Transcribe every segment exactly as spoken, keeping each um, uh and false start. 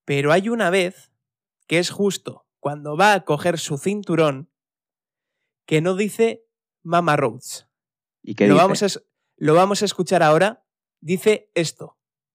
Pero hay una vez, que es justo cuando va a coger su cinturón, que no dice Mama Rhodes. ¿Y qué lo dice? Vamos a, lo vamos a escuchar ahora. Dice esto.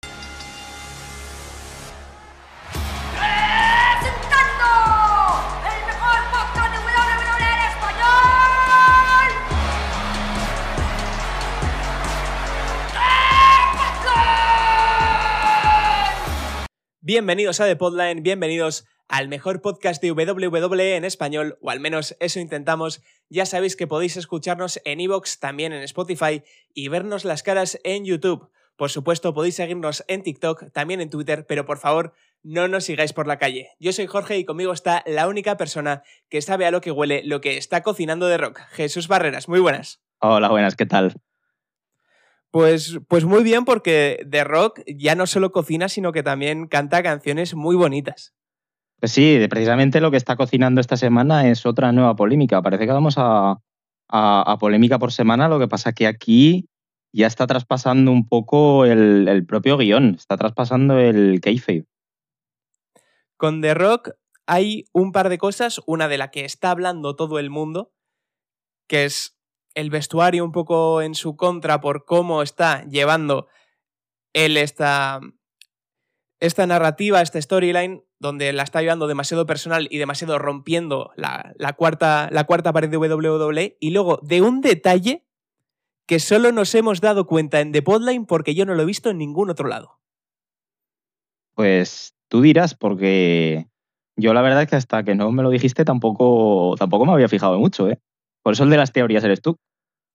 Bienvenidos a The Podline, bienvenidos al mejor podcast de W W E en español, o al menos eso intentamos. Ya sabéis que podéis escucharnos en iVoox, también en Spotify, y vernos las caras en YouTube. Por supuesto, podéis seguirnos en TikTok, también en Twitter, pero por favor, no nos sigáis por la calle. Yo soy Jorge y conmigo está la única persona que sabe a lo que huele lo que está cocinando The Rock, Jesús Barreras. Muy buenas. Hola, buenas, ¿qué tal? Pues, pues muy bien, porque The Rock ya no solo cocina, sino que también canta canciones muy bonitas. Pues sí, precisamente lo que está cocinando esta semana es otra nueva polémica. Parece que vamos a, a, a polémica por semana, lo que pasa que aquí ya está traspasando un poco el, el propio guión, está traspasando el kayfabe. Con The Rock hay un par de cosas, una de la que está hablando todo el mundo, que es el vestuario un poco en su contra por cómo está llevando él esta, esta narrativa, esta storyline, donde la está llevando demasiado personal y demasiado rompiendo la, la, cuarta, la cuarta pared de W W E, y luego de un detalle que solo nos hemos dado cuenta en The Podline porque yo no lo he visto en ningún otro lado. Pues tú dirás, porque yo la verdad es que hasta que no me lo dijiste tampoco, tampoco me había fijado mucho, ¿eh? Por eso el de las teorías eres tú.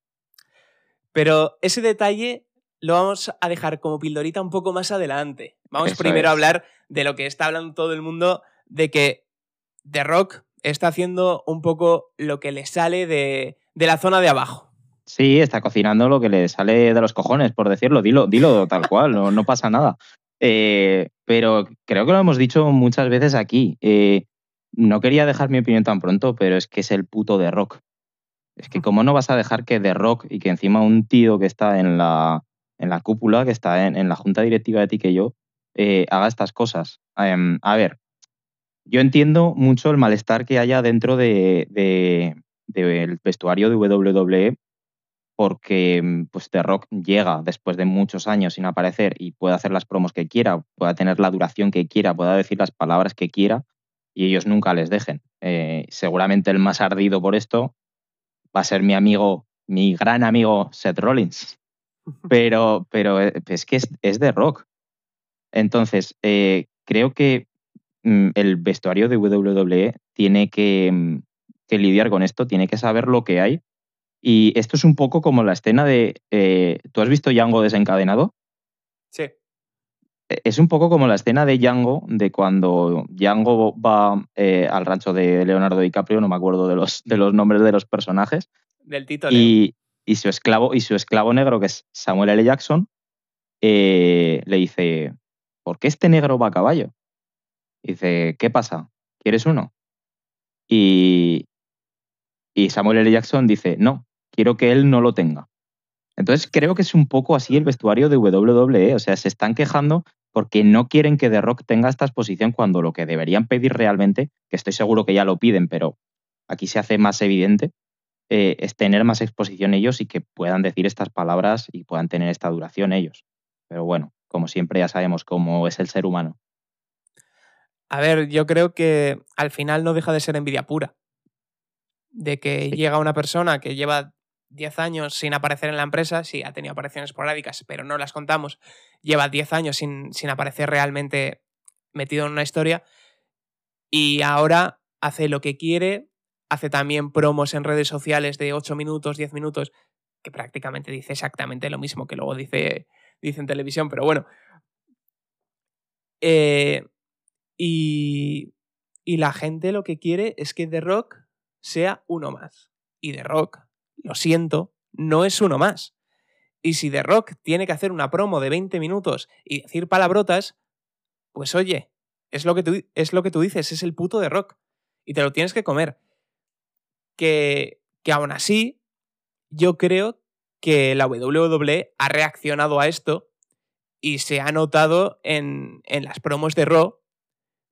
Pero ese detalle lo vamos a dejar como pildorita un poco más adelante. Vamos Eso primero es. a hablar de lo que está hablando todo el mundo, de que The Rock está haciendo un poco lo que le sale de, de la zona de abajo. Sí, está cocinando lo que le sale de los cojones, por decirlo. Dilo, dilo tal cual, no, no pasa nada. Eh, pero creo que lo hemos dicho muchas veces aquí. Eh, no quería dejar mi opinión tan pronto, pero es que es el puto The Rock. Es que cómo no vas a dejar que The Rock y que encima un tío que está en la, en la cúpula, que está en, en la junta directiva de T K O, eh, haga estas cosas. Um, a ver, yo entiendo mucho el malestar que haya dentro de, de, del vestuario de W W E, porque pues, The Rock llega después de muchos años sin aparecer y puede hacer las promos que quiera, pueda tener la duración que quiera, pueda decir las palabras que quiera, y ellos nunca les dejen. Eh, seguramente el más ardido por esto va a ser mi amigo, mi gran amigo Seth Rollins. Pero, pero es que es, es The Rock. Entonces, eh, creo que mm, el vestuario de W W E tiene que, mm, que lidiar con esto, tiene que saber lo que hay. Y esto es un poco como la escena de... Eh, ¿tú has visto Django desencadenado? Sí. Es un poco como la escena de Django, de cuando Django va eh, al rancho de Leonardo DiCaprio, no me acuerdo de los, de los nombres de los personajes. Del Tito Leo. Y, y, su esclavo, y su esclavo negro, que es Samuel L. Jackson, eh, le dice, ¿por qué este negro va a caballo? Y dice, ¿qué pasa? ¿Quieres uno? Y, y Samuel L. Jackson dice, no, quiero que él no lo tenga. Entonces creo que es un poco así el vestuario de W W E, o sea, se están quejando porque no quieren que The Rock tenga esta exposición, cuando lo que deberían pedir realmente, que estoy seguro que ya lo piden, pero aquí se hace más evidente, eh, es tener más exposición ellos y que puedan decir estas palabras y puedan tener esta duración ellos. Pero bueno, como siempre ya sabemos cómo es el ser humano. A ver, yo creo que al final no deja de ser envidia pura. De que Sí. llega una persona que lleva diez años sin aparecer en la empresa, sí, ha tenido apariciones esporádicas, pero no las contamos, lleva diez años sin, sin aparecer realmente metido en una historia, y ahora hace lo que quiere, hace también promos en redes sociales de ocho minutos, diez minutos, que prácticamente dice exactamente lo mismo que luego dice, dice en televisión, pero bueno. Eh, y, y la gente lo que quiere es que The Rock sea uno más. Y The Rock, lo siento, no es uno más. Y si The Rock tiene que hacer una promo de veinte minutos y decir palabrotas, pues oye, es lo que tú, es lo que tú dices, es el puto The Rock. Y te lo tienes que comer. Que, que aún así, yo creo que la W W E ha reaccionado a esto y se ha notado en, en las promos de Raw,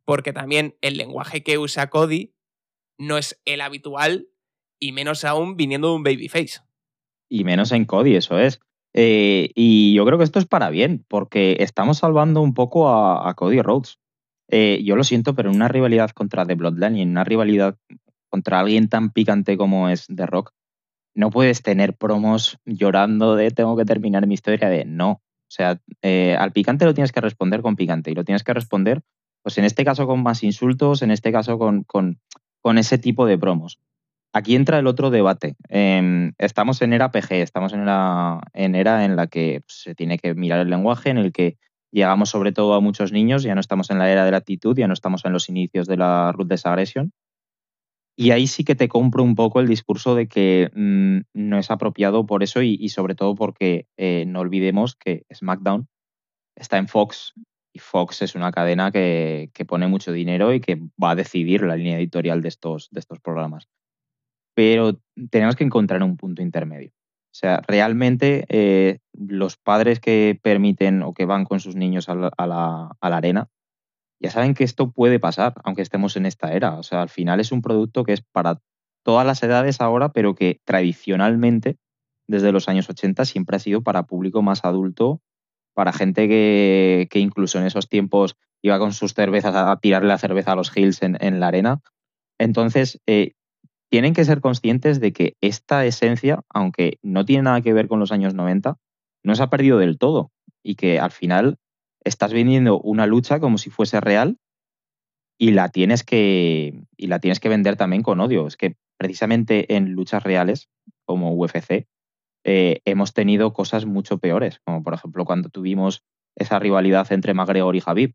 porque también el lenguaje que usa Cody no es el habitual y menos aún viniendo de un babyface. Y menos en Cody, eso es. Eh, y yo creo que esto es para bien, porque estamos salvando un poco a, a Cody Rhodes. Eh, yo lo siento, pero en una rivalidad contra The Bloodline y en una rivalidad contra alguien tan picante como es The Rock, no puedes tener promos llorando de tengo que terminar mi historia de no. O sea, eh, al picante lo tienes que responder con picante y lo tienes que responder, pues en este caso con más insultos, en este caso con, con, con ese tipo de promos. Aquí entra el otro debate. Eh, estamos en era P G, estamos en era en, era en la que pues, se tiene que mirar el lenguaje, en el que llegamos sobre todo a muchos niños, ya no estamos en la era de la actitud, ya no estamos en los inicios de la Ruthless Aggression. Y ahí sí que te compro un poco el discurso de que mmm, no es apropiado por eso y, y sobre todo porque eh, no olvidemos que SmackDown está en Fox y Fox es una cadena que, que pone mucho dinero y que va a decidir la línea editorial de estos, de estos programas. Pero tenemos que encontrar un punto intermedio. O sea, realmente eh, los padres que permiten o que van con sus niños a la, a, la, a la arena ya saben que esto puede pasar, aunque estemos en esta era. O sea, al final es un producto que es para todas las edades ahora, pero que tradicionalmente, desde los años ochenta, siempre ha sido para público más adulto, para gente que, que incluso en esos tiempos iba con sus cervezas a, a tirarle la cerveza a los Hills en, en la arena. Entonces, eh, tienen que ser conscientes de que esta esencia, aunque no tiene nada que ver con los años noventa, no se ha perdido del todo y que al final estás vendiendo una lucha como si fuese real y la tienes que, y la tienes que vender también con odio. Es que precisamente en luchas reales, como U F C, eh, hemos tenido cosas mucho peores, como por ejemplo cuando tuvimos esa rivalidad entre McGregor y Khabib.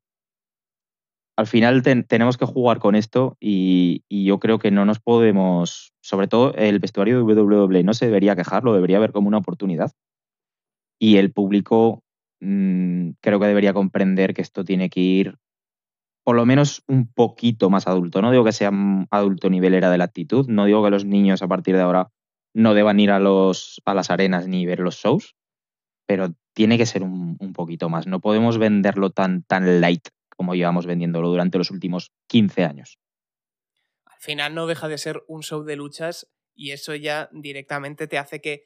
Al final ten, tenemos que jugar con esto y, y yo creo que no nos podemos, sobre todo el vestuario de W W E no se debería quejar, lo debería ver como una oportunidad. Y el público mmm, creo que debería comprender que esto tiene que ir por lo menos un poquito más adulto. No digo que sea adulto nivel era de la actitud, no digo que los niños a partir de ahora no deban ir a, los, a las arenas ni ver los shows, pero tiene que ser un, un poquito más. No podemos venderlo tan, tan light como llevamos vendiéndolo durante los últimos quince años. Al final no deja de ser un show de luchas y eso ya directamente te hace que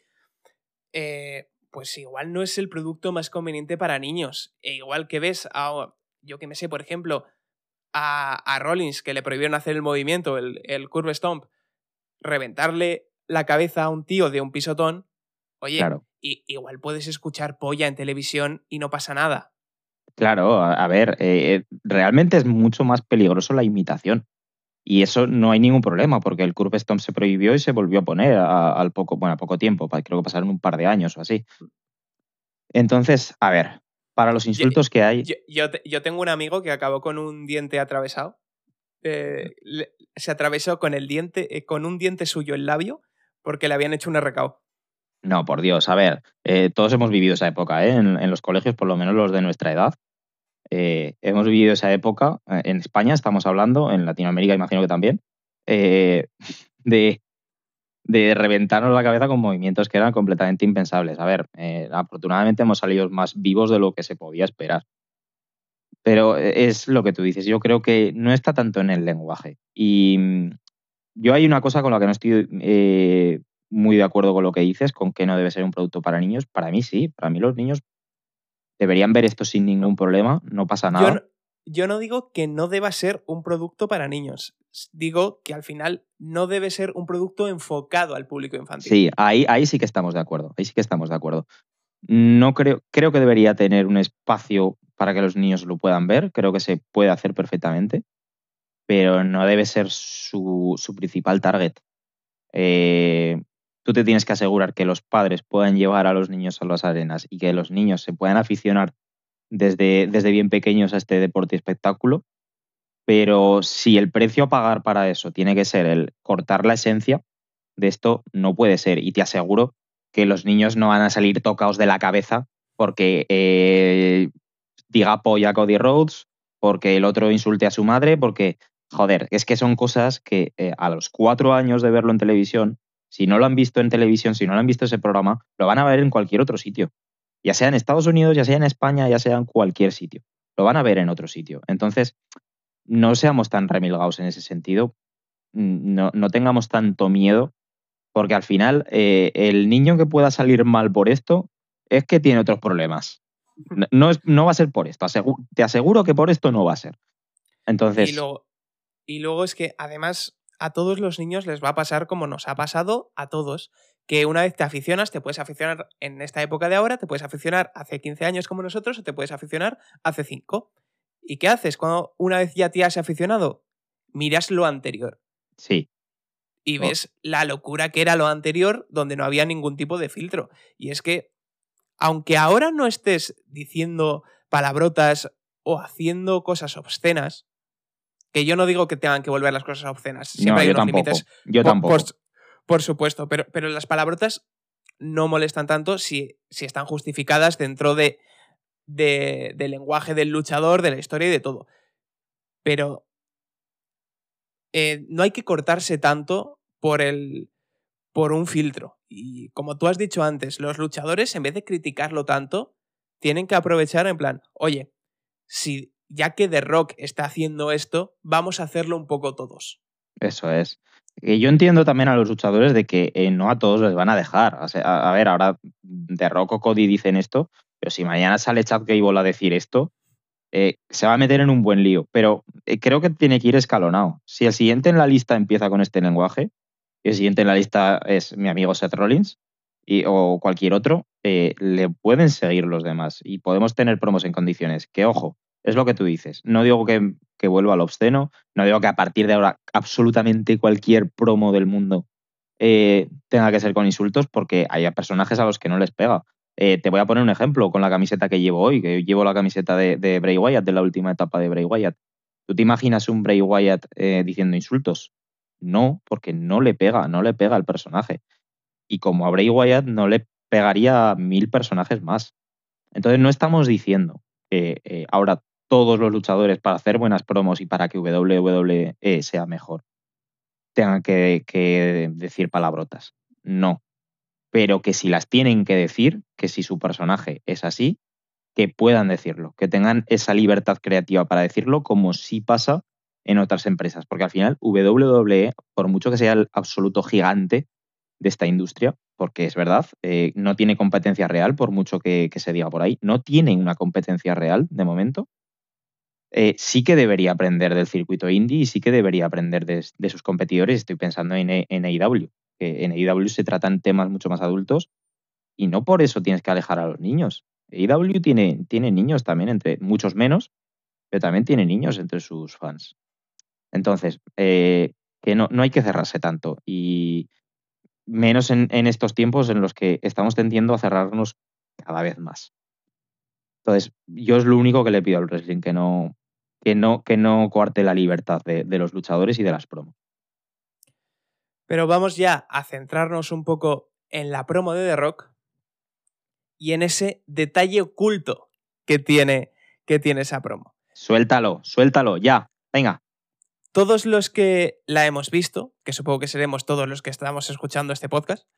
eh, pues igual no es el producto más conveniente para niños. E igual que ves a, yo que me sé, por ejemplo, a, a Rollins, que le prohibieron hacer el movimiento, el, el curve stomp, reventarle la cabeza a un tío de un pisotón, oye, claro. y, igual puedes escuchar polla en televisión y no pasa nada. Claro, a, a ver, eh, realmente es mucho más peligroso la imitación. Y eso no hay ningún problema, porque el curve stomp se prohibió y se volvió a poner a, al poco, bueno, a poco tiempo, creo que pasaron un par de años o así. Entonces, a ver, para los insultos yo, que hay... Yo, yo, te, yo tengo un amigo que acabó con un diente atravesado. Eh, le, se atravesó con el diente, eh, con un diente suyo el labio, porque le habían hecho un R K O. No, por Dios, a ver, eh, todos hemos vivido esa época, ¿eh? En, en los colegios, por lo menos los de nuestra edad. Eh, hemos vivido esa época, eh, en España estamos hablando, en Latinoamérica imagino que también, eh, de, de reventarnos la cabeza con movimientos que eran completamente impensables. A ver, eh, afortunadamente hemos salido más vivos de lo que se podía esperar. Pero es lo que tú dices, yo creo que no está tanto en el lenguaje. Y yo hay una cosa con la que no estoy eh, muy de acuerdo con lo que dices, con que no debe ser un producto para niños. Para mí sí, para mí los niños deberían ver esto sin ningún no. problema, no pasa nada. Yo no, yo no digo que no deba ser un producto para niños, digo que al final no debe ser un producto enfocado al público infantil. Sí, ahí, ahí sí que estamos de acuerdo, ahí sí que estamos de acuerdo. No creo, creo que debería tener un espacio para que los niños lo puedan ver, creo que se puede hacer perfectamente, pero no debe ser su, su principal target. Eh, tú te tienes que asegurar que los padres puedan llevar a los niños a las arenas y que los niños se puedan aficionar desde, desde bien pequeños a este deporte y espectáculo, pero si el precio a pagar para eso tiene que ser el cortar la esencia de esto, no puede ser. Y te aseguro que los niños no van a salir tocados de la cabeza porque eh, diga polla a Cody Rhodes, porque el otro insulte a su madre, porque, joder, es que son cosas que eh, a los cuatro años de verlo en televisión, si no lo han visto en televisión, si no lo han visto ese programa, lo van a ver en cualquier otro sitio. Ya sea en Estados Unidos, ya sea en España, ya sea en cualquier sitio. Lo van a ver en otro sitio. Entonces, no seamos tan remilgados en ese sentido, no, no tengamos tanto miedo, porque al final eh, el niño que pueda salir mal por esto es que tiene otros problemas. No, no, es, no va a ser por esto, aseguro, te aseguro que por esto no va a ser. Entonces... Y luego, y luego es que además a todos los niños les va a pasar como nos ha pasado a todos, que una vez te aficionas, te puedes aficionar en esta época de ahora, te puedes aficionar hace quince años como nosotros o te puedes aficionar hace cinco. ¿Y qué haces cuando una vez ya te has aficionado? Miras lo anterior. Sí. Y ves oh. la locura que era lo anterior, donde no había ningún tipo de filtro. Y es que, aunque ahora no estés diciendo palabrotas o haciendo cosas obscenas, que yo no digo que tengan que volver las cosas obscenas, siempre no, hay yo unos tampoco. límites. Yo por, tampoco. Por, por supuesto, pero, pero las palabrotas no molestan tanto si, si están justificadas dentro de, de, del lenguaje del luchador, de la historia y de todo. Pero eh, no hay que cortarse tanto por, el, por un filtro. Y como tú has dicho antes, los luchadores, en vez de criticarlo tanto, tienen que aprovechar en plan, oye, si ya que The Rock está haciendo esto, vamos a hacerlo un poco todos. Eso es. Y yo entiendo también a los luchadores de que eh, no a todos les van a dejar. O sea, a, a ver, ahora The Rock o Cody dicen esto, pero si mañana sale Chad Gable a decir esto, eh, se va a meter en un buen lío. Pero eh, creo que tiene que ir escalonado. Si el siguiente en la lista empieza con este lenguaje, y el siguiente en la lista es mi amigo Seth Rollins y, o cualquier otro, eh, le pueden seguir los demás y podemos tener promos en condiciones. Que, ojo, es lo que tú dices. No digo que, que vuelva al obsceno, no digo que a partir de ahora absolutamente cualquier promo del mundo eh, tenga que ser con insultos, porque hay personajes a los que no les pega. Eh, te voy a poner un ejemplo con la camiseta que llevo hoy, que llevo la camiseta de, de Bray Wyatt, de la última etapa de Bray Wyatt. ¿Tú te imaginas un Bray Wyatt eh, diciendo insultos? No, porque no le pega, no le pega al personaje. Y como a Bray Wyatt no le pegaría a mil personajes más. Entonces no estamos diciendo que eh, ahora todos los luchadores, para hacer buenas promos y para que W W E sea mejor, tengan que, que decir palabrotas. No. Pero que si las tienen que decir, que si su personaje es así, que puedan decirlo, que tengan esa libertad creativa para decirlo, como sí pasa en otras empresas. Porque al final W W E, por mucho que sea el absoluto gigante de esta industria, porque es verdad, eh, no tiene competencia real, por mucho que, que se diga por ahí, no tiene una competencia real de momento, eh, sí que debería aprender del circuito indie y sí que debería aprender de, de sus competidores. Estoy pensando en, en A E W, que en A E W se tratan temas mucho más adultos y no por eso tienes que alejar a los niños. A E W tiene, tiene niños también, entre muchos menos, pero también tiene niños entre sus fans. Entonces, eh, que no, no hay que cerrarse tanto y menos en, en estos tiempos en los que estamos tendiendo a cerrarnos cada vez más. Entonces, yo es lo único que le pido al wrestling, que no, que no, que no coarte la libertad de, de los luchadores y de las promos. Pero vamos ya a centrarnos un poco en la promo de The Rock y en ese detalle oculto que tiene, que tiene esa promo. Suéltalo, suéltalo, ya, venga. Todos los que la hemos visto, que supongo que seremos todos los que estamos escuchando este podcast,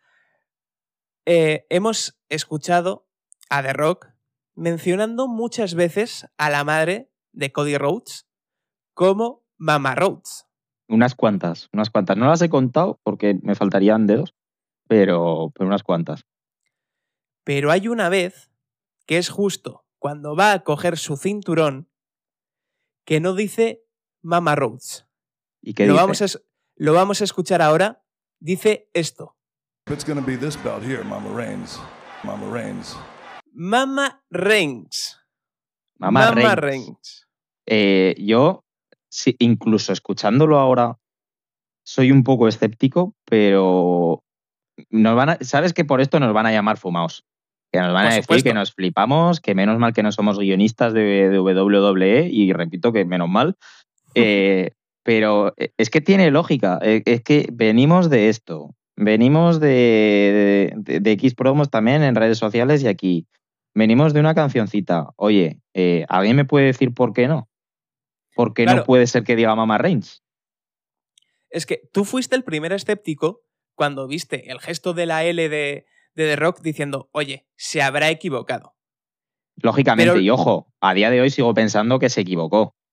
eh, hemos escuchado a The Rock mencionando muchas veces a la madre de Cody Rhodes como Mama Rhodes. Unas cuantas, unas cuantas. No las he contado porque me faltarían dedos, pero, pero unas cuantas. Pero hay una vez que es justo cuando va a coger su cinturón que no dice Mama Rhodes. ¿Y qué lo dice? Vamos a, lo vamos a escuchar ahora. Dice esto. It's gonna be this belt here, Mama Reigns. Mama Reigns. Mama Reigns. Mama, Mama Reigns. Reigns. Eh, yo, sí, incluso escuchándolo ahora, soy un poco escéptico, pero nos van a, sabes que por esto nos van a llamar fumaos. Que nos van Por a decir supuesto. que nos flipamos, que menos mal que no somos guionistas de, de W W E, y repito que menos mal. Eh, pero es que tiene lógica. Es que venimos de esto. Venimos de, de, de X promos también en redes sociales y aquí. Venimos de una cancioncita. Oye, eh, ¿alguien me puede decir por qué no? ¿Por qué Claro. no puede ser que diga Mama Reigns? Es que tú fuiste el primer escéptico cuando viste el gesto de la L de, de The Rock diciendo, oye, se habrá equivocado. Lógicamente, Pero- y ojo, a día de hoy sigo pensando que se equivocó,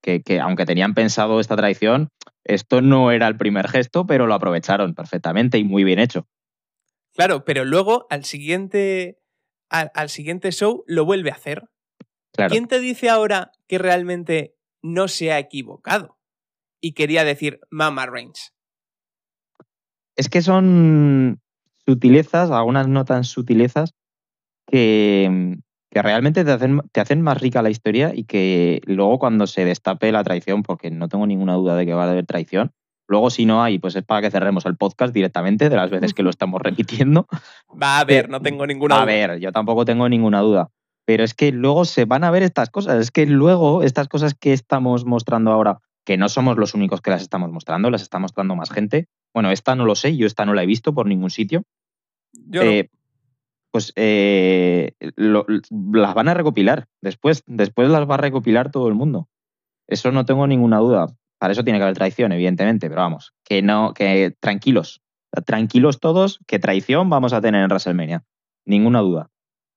que, que aunque tenían pensado esta traición, esto no era el primer gesto, pero lo aprovecharon perfectamente y muy bien hecho. Claro, pero luego al siguiente, al, al siguiente show lo vuelve a hacer. Claro. ¿Quién te dice ahora que realmente no se ha equivocado? Y quería decir Mama Reigns. Es que son sutilezas, algunas no tan sutilezas, que, que realmente te hacen, te hacen más rica la historia y que luego cuando se destape la traición, porque no tengo ninguna duda de que va a haber traición, luego si no hay, pues es para que cerremos el podcast directamente de las veces que lo estamos repitiendo. Va a haber, no tengo ninguna va duda. A ver, yo tampoco tengo ninguna duda. Pero es que luego se van a ver estas cosas. Es que luego estas cosas que estamos mostrando ahora, que no somos los únicos que las estamos mostrando, las está mostrando más gente. Bueno, esta no lo sé, yo esta no la he visto por ningún sitio. Yo no. Eh, pues eh, lo, las van a recopilar después. Después las va a recopilar todo el mundo. Eso no tengo ninguna duda. Para eso tiene que haber traición, evidentemente, pero vamos, que no, que tranquilos. Tranquilos todos, que traición vamos a tener en WrestleMania. Ninguna duda.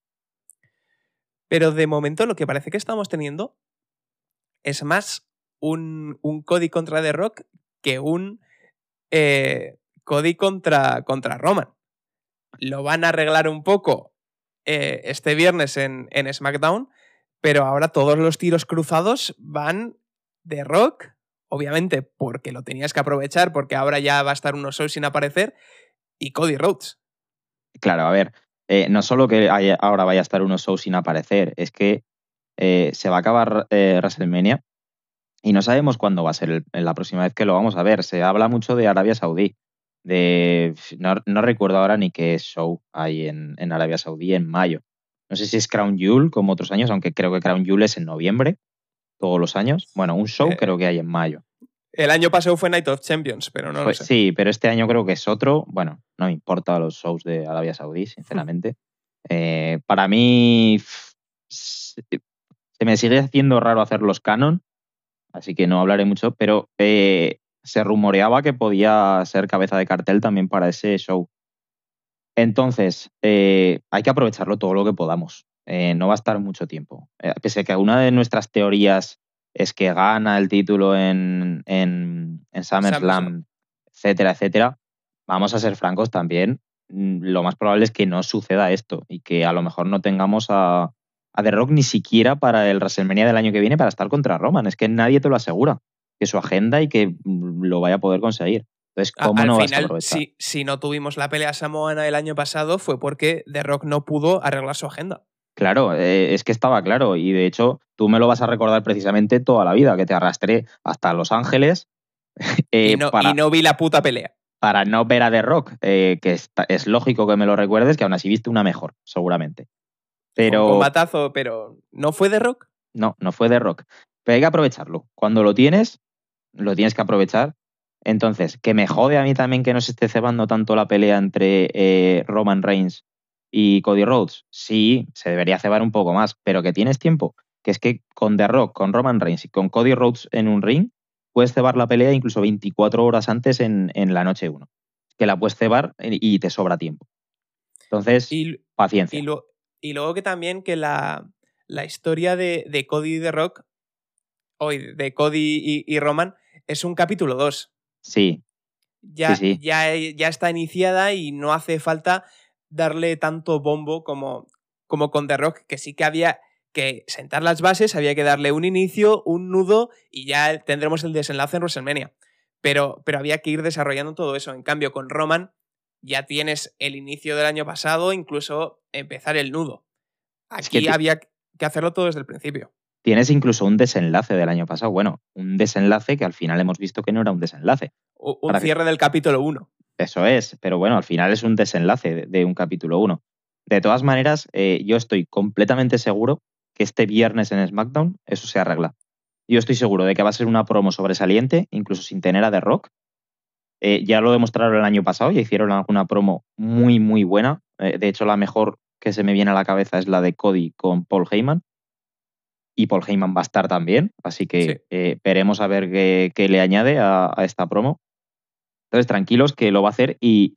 Pero de momento lo que parece que estamos teniendo es más un, un Cody contra The Rock que un eh, Cody contra, contra Roman. Lo van a arreglar un poco eh, este viernes en, en SmackDown, pero ahora todos los tiros cruzados van de Rock, obviamente porque lo tenías que aprovechar, porque ahora ya va a estar unos shows sin aparecer, y Cody Rhodes. Claro, a ver, eh, no solo que haya, ahora vaya a estar unos shows sin aparecer, es que eh, se va a acabar eh, WrestleMania y no sabemos cuándo va a ser el, la próxima vez que lo vamos a ver. Se habla mucho de Arabia Saudí. De, no, no recuerdo ahora ni qué show hay en, en Arabia Saudí en mayo. No sé si es Crown Jewel como otros años, aunque creo que Crown Jewel es en noviembre, todos los años. Bueno, un show Eh, creo que hay en mayo. El año pasado fue Night of Champions, pero no Pues lo sé. sí, pero este año creo que es otro. Bueno, no me importa los shows de Arabia Saudí, sinceramente. eh, para mí pff, se se me sigue haciendo raro hacer los canon, así que no hablaré mucho, pero eh, se rumoreaba que podía ser cabeza de cartel también para ese show. Entonces, eh, hay que aprovecharlo todo lo que podamos. Eh, no va a estar mucho tiempo. Eh, pese a que una de nuestras teorías es que gana el título en, en, en SummerSlam, SummerSlam. etcétera, etcétera, vamos a ser francos también. mm, Lo más probable es que no suceda esto y que a lo mejor no tengamos a, a The Rock ni siquiera para el WrestleMania del año que viene para estar contra Roman. Es que nadie te lo asegura, que su agenda y que mm, lo vaya a poder conseguir. Entonces, A- ¿cómo Al no vas a final, aprovechar? si, si no tuvimos la pelea samoana el año pasado fue porque The Rock no pudo arreglar su agenda. Claro, eh, es que estaba claro y de hecho tú me lo vas a recordar precisamente toda la vida, que te arrastré hasta Los Ángeles eh, y, no, para, y no vi la puta pelea. para no ver a The Rock, eh, que está- es lógico que me lo recuerdes, que aún así viste una mejor, seguramente. Fue un Pero combatazo, pero ¿no fue The Rock? no, no fue The Rock. Pero hay que aprovecharlo. Cuando lo tienes, lo tienes que aprovechar. Entonces, que me jode a mí también que no se esté cebando tanto la pelea entre eh, Roman Reigns y Cody Rhodes. Sí, se debería cebar un poco más, pero que tienes tiempo. Que es que con The Rock, con Roman Reigns y con Cody Rhodes en un ring, puedes cebar la pelea incluso veinticuatro horas antes en, en la noche uno. Que la puedes cebar y te sobra tiempo. Entonces, Y, paciencia. y, lo, y luego que también que la, la historia de, de Cody y The Rock, o de Cody y, y Roman, es un capítulo dos. Sí, Ya, sí, sí. ya, ya está iniciada y no hace falta darle tanto bombo como, como con The Rock, que sí que había que sentar las bases, había que darle un inicio, un nudo y ya tendremos el desenlace en WrestleMania. Pero, pero había que ir desarrollando todo eso. En cambio, con Roman ya tienes el inicio del año pasado, incluso empezar el nudo. Es que Aquí ti- había que hacerlo todo desde el principio. tienes incluso un desenlace del año pasado. Bueno, un desenlace que al final hemos visto que no era un desenlace. Un Para que- cierre del capítulo uno. Eso es, pero bueno, al final es un desenlace de, de un capítulo uno. De todas maneras, eh, yo estoy completamente seguro que este viernes en SmackDown eso se arregla. Yo estoy seguro de que va a ser una promo sobresaliente, incluso sin tener a The Rock. Eh, ya lo demostraron el año pasado, ya hicieron alguna promo muy, muy buena. Eh, de hecho, la mejor que se me viene a la cabeza es la de Cody con Paul Heyman. Y Paul Heyman va a estar también, así que Sí. eh, veremos a ver qué, qué le añade a, a esta promo. Entonces, tranquilos que lo va a hacer y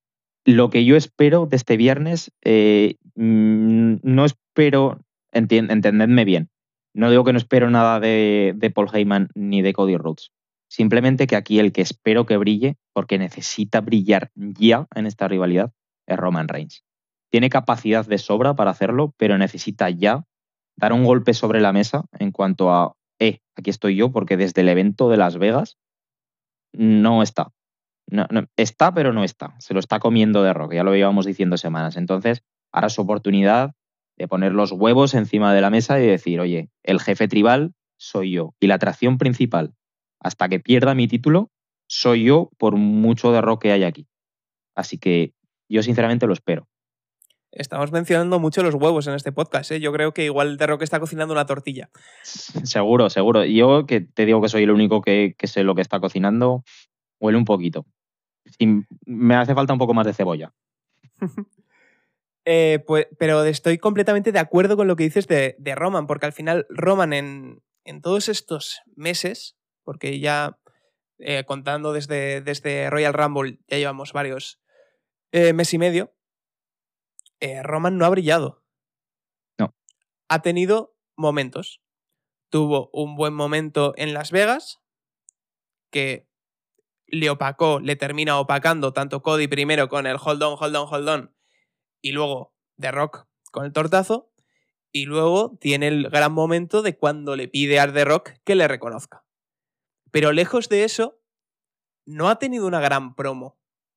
lo que yo espero de este viernes, eh, mm, no espero, enti- entendedme bien, No digo que no espero nada de, de Paul Heyman ni de Cody Rhodes. Simplemente que aquí el que espero que brille, porque necesita brillar ya en esta rivalidad, es Roman Reigns. Tiene capacidad de sobra para hacerlo, pero necesita ya dar un golpe sobre la mesa en cuanto a, eh, aquí estoy yo, porque desde el evento de Las Vegas no está. No, no, está, pero no está. Se lo está comiendo de Rock, ya lo íbamos diciendo semanas. Entonces, ahora es su oportunidad de poner los huevos encima de la mesa y decir, oye, el jefe tribal soy yo. Y la atracción principal, hasta que pierda mi título, soy yo por mucho de Rock que hay aquí. Así que yo sinceramente lo espero. Estamos mencionando mucho los huevos en este podcast, ¿eh? Yo creo que igual The Rock está cocinando una tortilla. Seguro, seguro. Yo que te digo que soy el único que, que sé lo que está cocinando, huele un poquito. Y me hace falta un poco más de cebolla. eh, pues, pero estoy completamente de acuerdo con lo que dices de, de Roman, porque al final Roman en, en todos estos meses, porque ya eh, contando desde, desde Royal Rumble ya llevamos varios eh, mes y medio, eh, Roman no ha brillado. No. Ha tenido momentos. Tuvo un buen momento en Las Vegas, que le opacó, le termina opacando tanto Cody primero con el hold on, hold on, hold on, y luego The Rock con el tortazo, y luego tiene el gran momento de cuando le pide a The Rock que le reconozca. Pero lejos de eso, no ha tenido una gran promo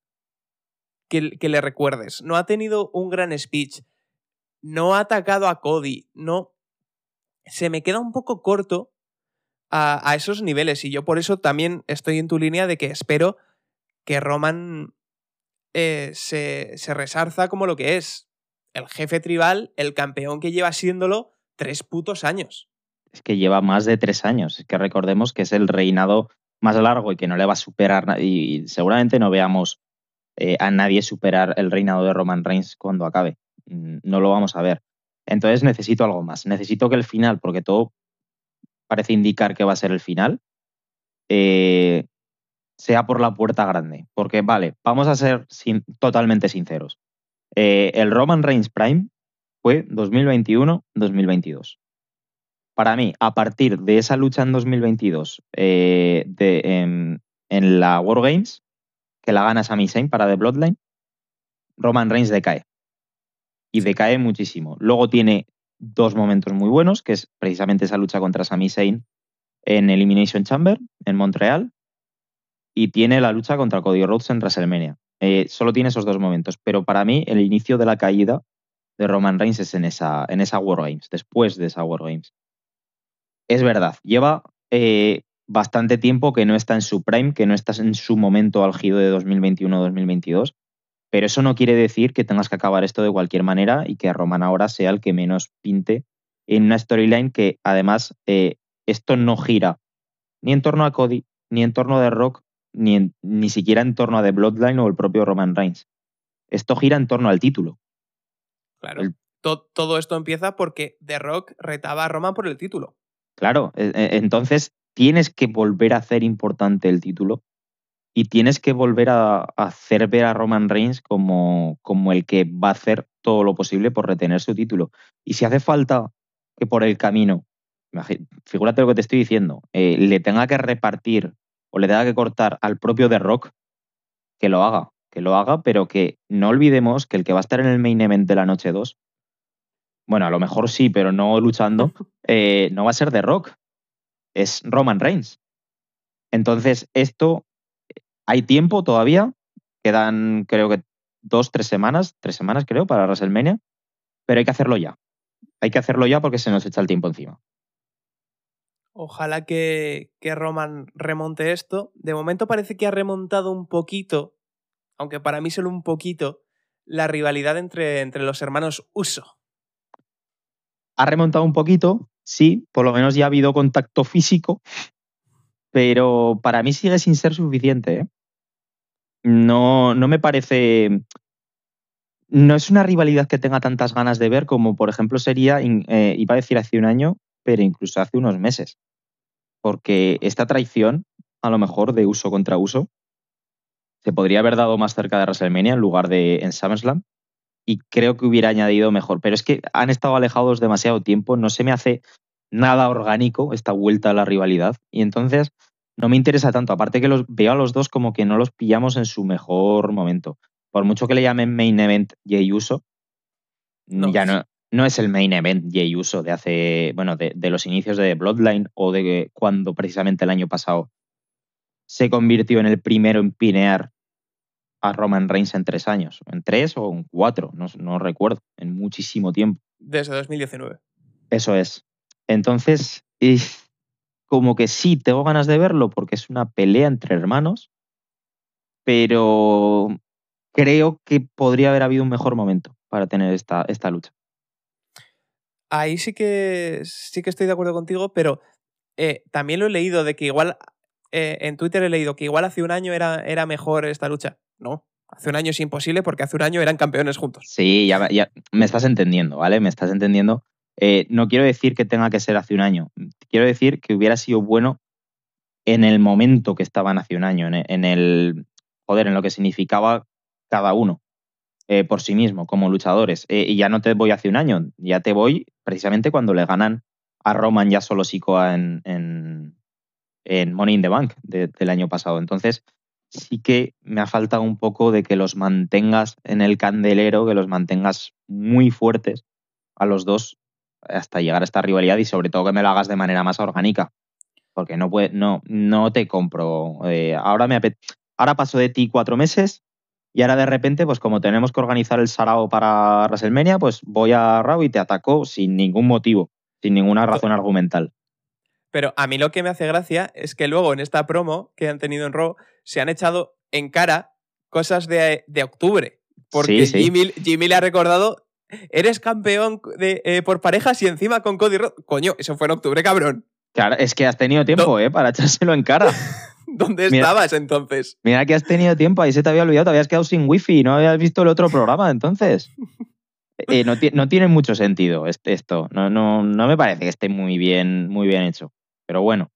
que, que le recuerdes, no ha tenido un gran speech, no ha atacado a Cody, no... Se me queda un poco corto a, a esos niveles, y yo por eso también estoy en tu línea de que espero que Roman eh, se, se resarza como lo que es el jefe tribal, el campeón que lleva siéndolo tres putos años. Es que lleva más de tres años. Es que recordemos que es el reinado más largo y que no le va a superar, y seguramente no veamos eh, a nadie superar el reinado de Roman Reigns cuando acabe. No lo vamos a ver. Entonces necesito algo más. Necesito que el final, porque todo parece indicar que va a ser el final, eh, sea por la puerta grande. Porque, vale, vamos a ser sin, totalmente sinceros. Eh, el Roman Reigns Prime fue dos mil veintiuno dos mil veintidós. Para mí, a partir de esa lucha en dos mil veintidós eh, de, en, en la War Games, que la gana Sami Zayn para The Bloodline, Roman Reigns decae. Y decae muchísimo. Luego tiene dos momentos muy buenos, que es precisamente esa lucha contra Sami Zayn en Elimination Chamber, en Montreal, y tiene la lucha contra Cody Rhodes en WrestleMania. Eh, solo tiene esos dos momentos, pero para mí el inicio de la caída de Roman Reigns es en esa, en esa War Games, después de esa War Games. Es verdad, lleva eh, bastante tiempo que no está en su prime, que no está en su momento álgido de dos mil veintiuno dos mil veintidós, pero eso no quiere decir que tengas que acabar esto de cualquier manera y que Roman ahora sea el que menos pinte en una storyline que además eh, esto no gira ni en torno a Cody, ni en torno a The Rock, ni, en, ni siquiera en torno a The Bloodline o el propio Roman Reigns. Esto gira en torno al título. Claro. El... Todo, todo esto empieza porque The Rock retaba a Roman por el título. Claro, entonces tienes que volver a hacer importante el título y tienes que volver a, a hacer ver a Roman Reigns como, como el que va a hacer todo lo posible por retener su título. Y si hace falta que por el camino, figúrate lo que te estoy diciendo, eh, le tenga que repartir o le tenga que cortar al propio The Rock, que lo haga, que lo haga, pero que no olvidemos que el que va a estar en el main event de la noche dos, bueno, a lo mejor sí, pero no luchando, eh, no va a ser The Rock, es Roman Reigns. Entonces, esto, hay tiempo todavía, quedan creo que dos, tres semanas, tres semanas creo para WrestleMania, pero hay que hacerlo ya. Hay que hacerlo ya porque se nos echa el tiempo encima. Ojalá que, que Roman remonte esto. De momento parece que ha remontado un poquito, aunque para mí solo un poquito, la rivalidad entre, entre los hermanos Uso. Ha remontado un poquito, sí, por lo menos ya ha habido contacto físico, pero para mí sigue sin ser suficiente, ¿eh? No, no me parece... No es una rivalidad que tenga tantas ganas de ver como, por ejemplo, sería, eh, iba a decir hace un año, pero incluso hace unos meses. Porque esta traición, a lo mejor, de Uso contra Uso, se podría haber dado más cerca de WrestleMania en lugar de en SummerSlam, y creo que hubiera añadido mejor. Pero es que han estado alejados demasiado tiempo, no se me hace... nada orgánico esta vuelta a la rivalidad. Y entonces no me interesa tanto. Aparte que los veo a los dos como que no los pillamos en su mejor momento. Por mucho que le llamen main event Jey Uso, No, ya es- no, no es el main event Jey Uso de hace, bueno, de, de los inicios de Bloodline o de cuando precisamente el año pasado se convirtió en el primero en pinear a Roman Reigns en tres años. En tres o en cuatro, no, no recuerdo, en muchísimo tiempo. desde dos mil diecinueve. Eso es. Entonces, y como que sí, tengo ganas de verlo porque es una pelea entre hermanos, pero creo que podría haber habido un mejor momento para tener esta, esta lucha. Ahí sí que sí que estoy de acuerdo contigo, pero eh, también lo he leído de que igual eh, en Twitter he leído que igual hace un año era, era mejor esta lucha. No, hace un año es imposible porque hace un año eran campeones juntos. Sí, ya, ya me estás entendiendo, ¿vale? Me estás entendiendo. Eh, no quiero decir que tenga que ser hace un año. Quiero decir que hubiera sido bueno en el momento que estaban hace un año, en el, en el joder, en lo que significaba cada uno eh, por sí mismo, como luchadores. Eh, y ya no te voy hace un año, ya te voy precisamente cuando le ganan a Roman ya solo Sikoa en, en, en Money in the Bank de, del año pasado. Entonces, sí que me ha faltado un poco de que los mantengas en el candelero, que los mantengas muy fuertes a los dos hasta llegar a esta rivalidad y sobre todo que me lo hagas de manera más orgánica. Porque no, puede, no, no te compro. Eh, ahora, me apet... ahora paso de ti cuatro meses y ahora de repente, pues como tenemos que organizar el sarao para WrestleMania, pues voy a Raw y te ataco sin ningún motivo, sin ninguna razón argumental. Pero a mí lo que me hace gracia es que luego en esta promo que han tenido en Raw se han echado en cara cosas de, de octubre. Porque Sí, sí. Jimmy, Jimmy le ha recordado, eres campeón de, eh, por parejas y encima con Cody Rhodes. Coño, eso fue en octubre, cabrón. Claro, es que has tenido tiempo, Do- ¿eh? Para echárselo en cara. ¿Dónde Mira. estabas entonces? Mira que has tenido tiempo, ahí se te había olvidado, te habías quedado sin wifi, no habías visto el otro programa, entonces. Eh, no, no tiene mucho sentido este- esto. No, no, no me parece que esté muy bien, muy bien hecho. Pero bueno.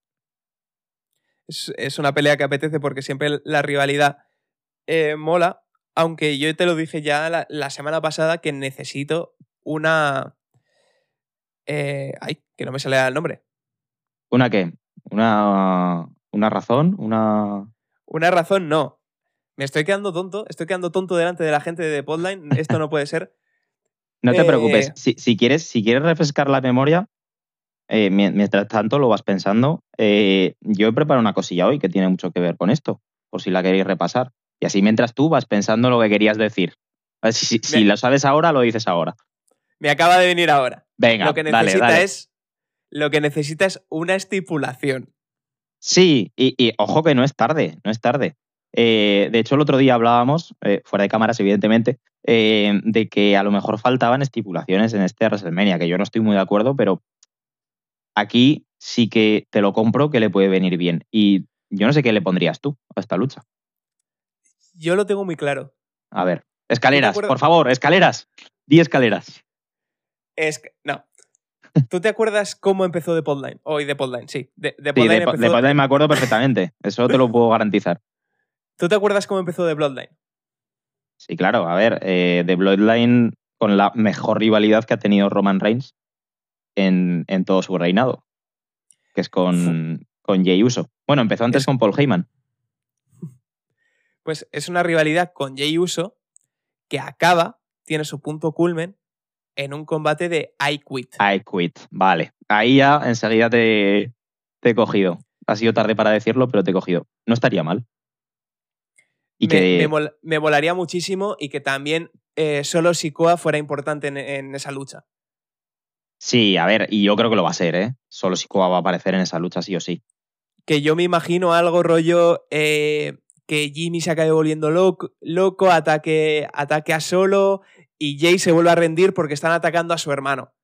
Es, es una pelea que apetece porque siempre la rivalidad eh, mola, aunque yo te lo dije ya la, la semana pasada que necesito una... Eh, ay, que no me sale el nombre. ¿Una qué? ¿Una, una razón? ¿Una...? Una razón no. Me estoy quedando tonto, estoy quedando tonto delante de la gente de The Podline, esto no puede ser. No te Eh, preocupes, si, si, quieres, si quieres refrescar la memoria, eh, mientras tanto lo vas pensando, eh, yo he preparado una cosilla hoy que tiene mucho que ver con esto, por si la queréis repasar. Y así mientras tú vas pensando lo que querías decir. Si, si, si Me- lo sabes ahora, lo dices ahora. Me acaba de venir ahora. Venga, lo que dale, necesita dale. es lo que necesita es una estipulación. Sí, y, y ojo que no es tarde, no es tarde. Eh, de hecho, el otro día hablábamos, eh, fuera de cámaras, evidentemente, eh, de que a lo mejor faltaban estipulaciones en este WrestleMania, que yo no estoy muy de acuerdo, pero aquí sí que te lo compro que le puede venir bien. Y yo no sé qué le pondrías tú a esta lucha. Yo lo tengo muy claro. A ver, escaleras, acuerdas? por favor, escaleras. Di escaleras. Es que, no. ¿Tú te acuerdas cómo empezó The Podline? Hoy The Podline, sí. The, The Sí, Podline de, empezó- de Podline me acuerdo perfectamente. Eso te lo puedo garantizar. ¿Tú te acuerdas cómo empezó The Bloodline? Sí, claro. A ver, eh, The Bloodline con la mejor rivalidad que ha tenido Roman Reigns en, en todo su reinado, que es con, con Jey Uso. Bueno, empezó antes Es- con Paul Heyman. Pues es una rivalidad con Jey Uso que acaba, tiene su punto culmen en un combate de I Quit. I quit. Vale. Ahí ya enseguida te, te he cogido. Ha sido tarde para decirlo, pero te he cogido. No estaría mal. Y me, que... me, mol- me molaría muchísimo y que también eh, solo Sikoa fuera importante en, en esa lucha. Sí, a ver, y yo creo que lo va a ser, ¿eh? Solo Sikoa va a aparecer en esa lucha sí o sí. Que yo me imagino algo rollo eh, que Jimmy se acabe volviendo loco, loco ataque, ataque a Solo y Jay se vuelve a rendir porque están atacando a su hermano.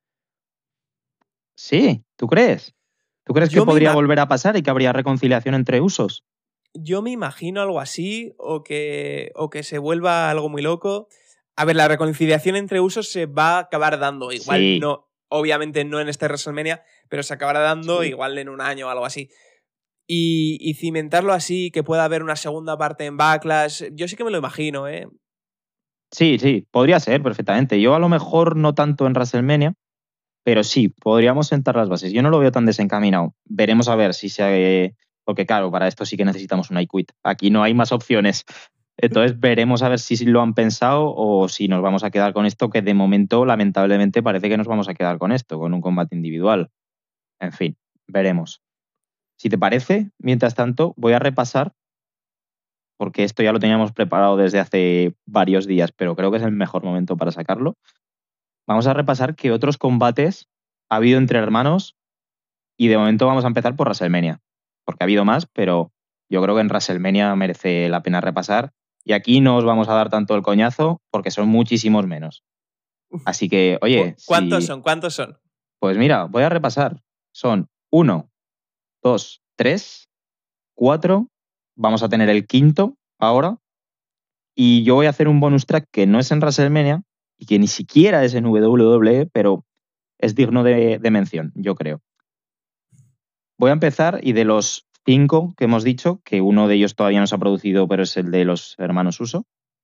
Sí, ¿tú crees? ¿Tú crees Yo que me podría ima- volver a pasar y que habría reconciliación entre usos? Yo me imagino algo así o que, o que se vuelva algo muy loco. A ver, la reconciliación entre usos se va a acabar dando. Igual Sí. no, obviamente no en este WrestleMania, pero se acabará dando Sí. igual en un año o algo así. Y, y cimentarlo así, que pueda haber una segunda parte en Backlash, yo sí que me lo imagino, ¿eh? Sí, sí, podría ser perfectamente. Yo a lo mejor no tanto en WrestleMania, pero sí, podríamos sentar las bases. Yo no lo veo tan desencaminado. Veremos a ver si se... Porque claro, para esto sí que necesitamos un I quit. Aquí no hay más opciones. Entonces veremos a ver si lo han pensado o si nos vamos a quedar con esto, que de momento, lamentablemente, parece que nos vamos a quedar con esto, con un combate individual. En fin, veremos. Si te parece, mientras tanto, voy a repasar, porque esto ya lo teníamos preparado desde hace varios días, pero creo que es el mejor momento para sacarlo. Vamos a repasar qué otros combates ha habido entre hermanos y de momento vamos a empezar por WrestleMania, porque ha habido más, pero yo creo que en WrestleMania merece la pena repasar y aquí no os vamos a dar tanto el coñazo porque son muchísimos menos. Así que, oye... ¿Cuántos si... son? ¿Cuántos son? Pues mira, voy a repasar. Son uno, dos, tres, cuatro. Vamos a tener el quinto ahora. Y yo voy a hacer un bonus track que no es en WrestleMania y que ni siquiera es en W W E, pero es digno de, de mención, yo creo. Voy a empezar y de los cinco que hemos dicho, que uno de ellos todavía no se ha producido, pero es el de los hermanos Uso.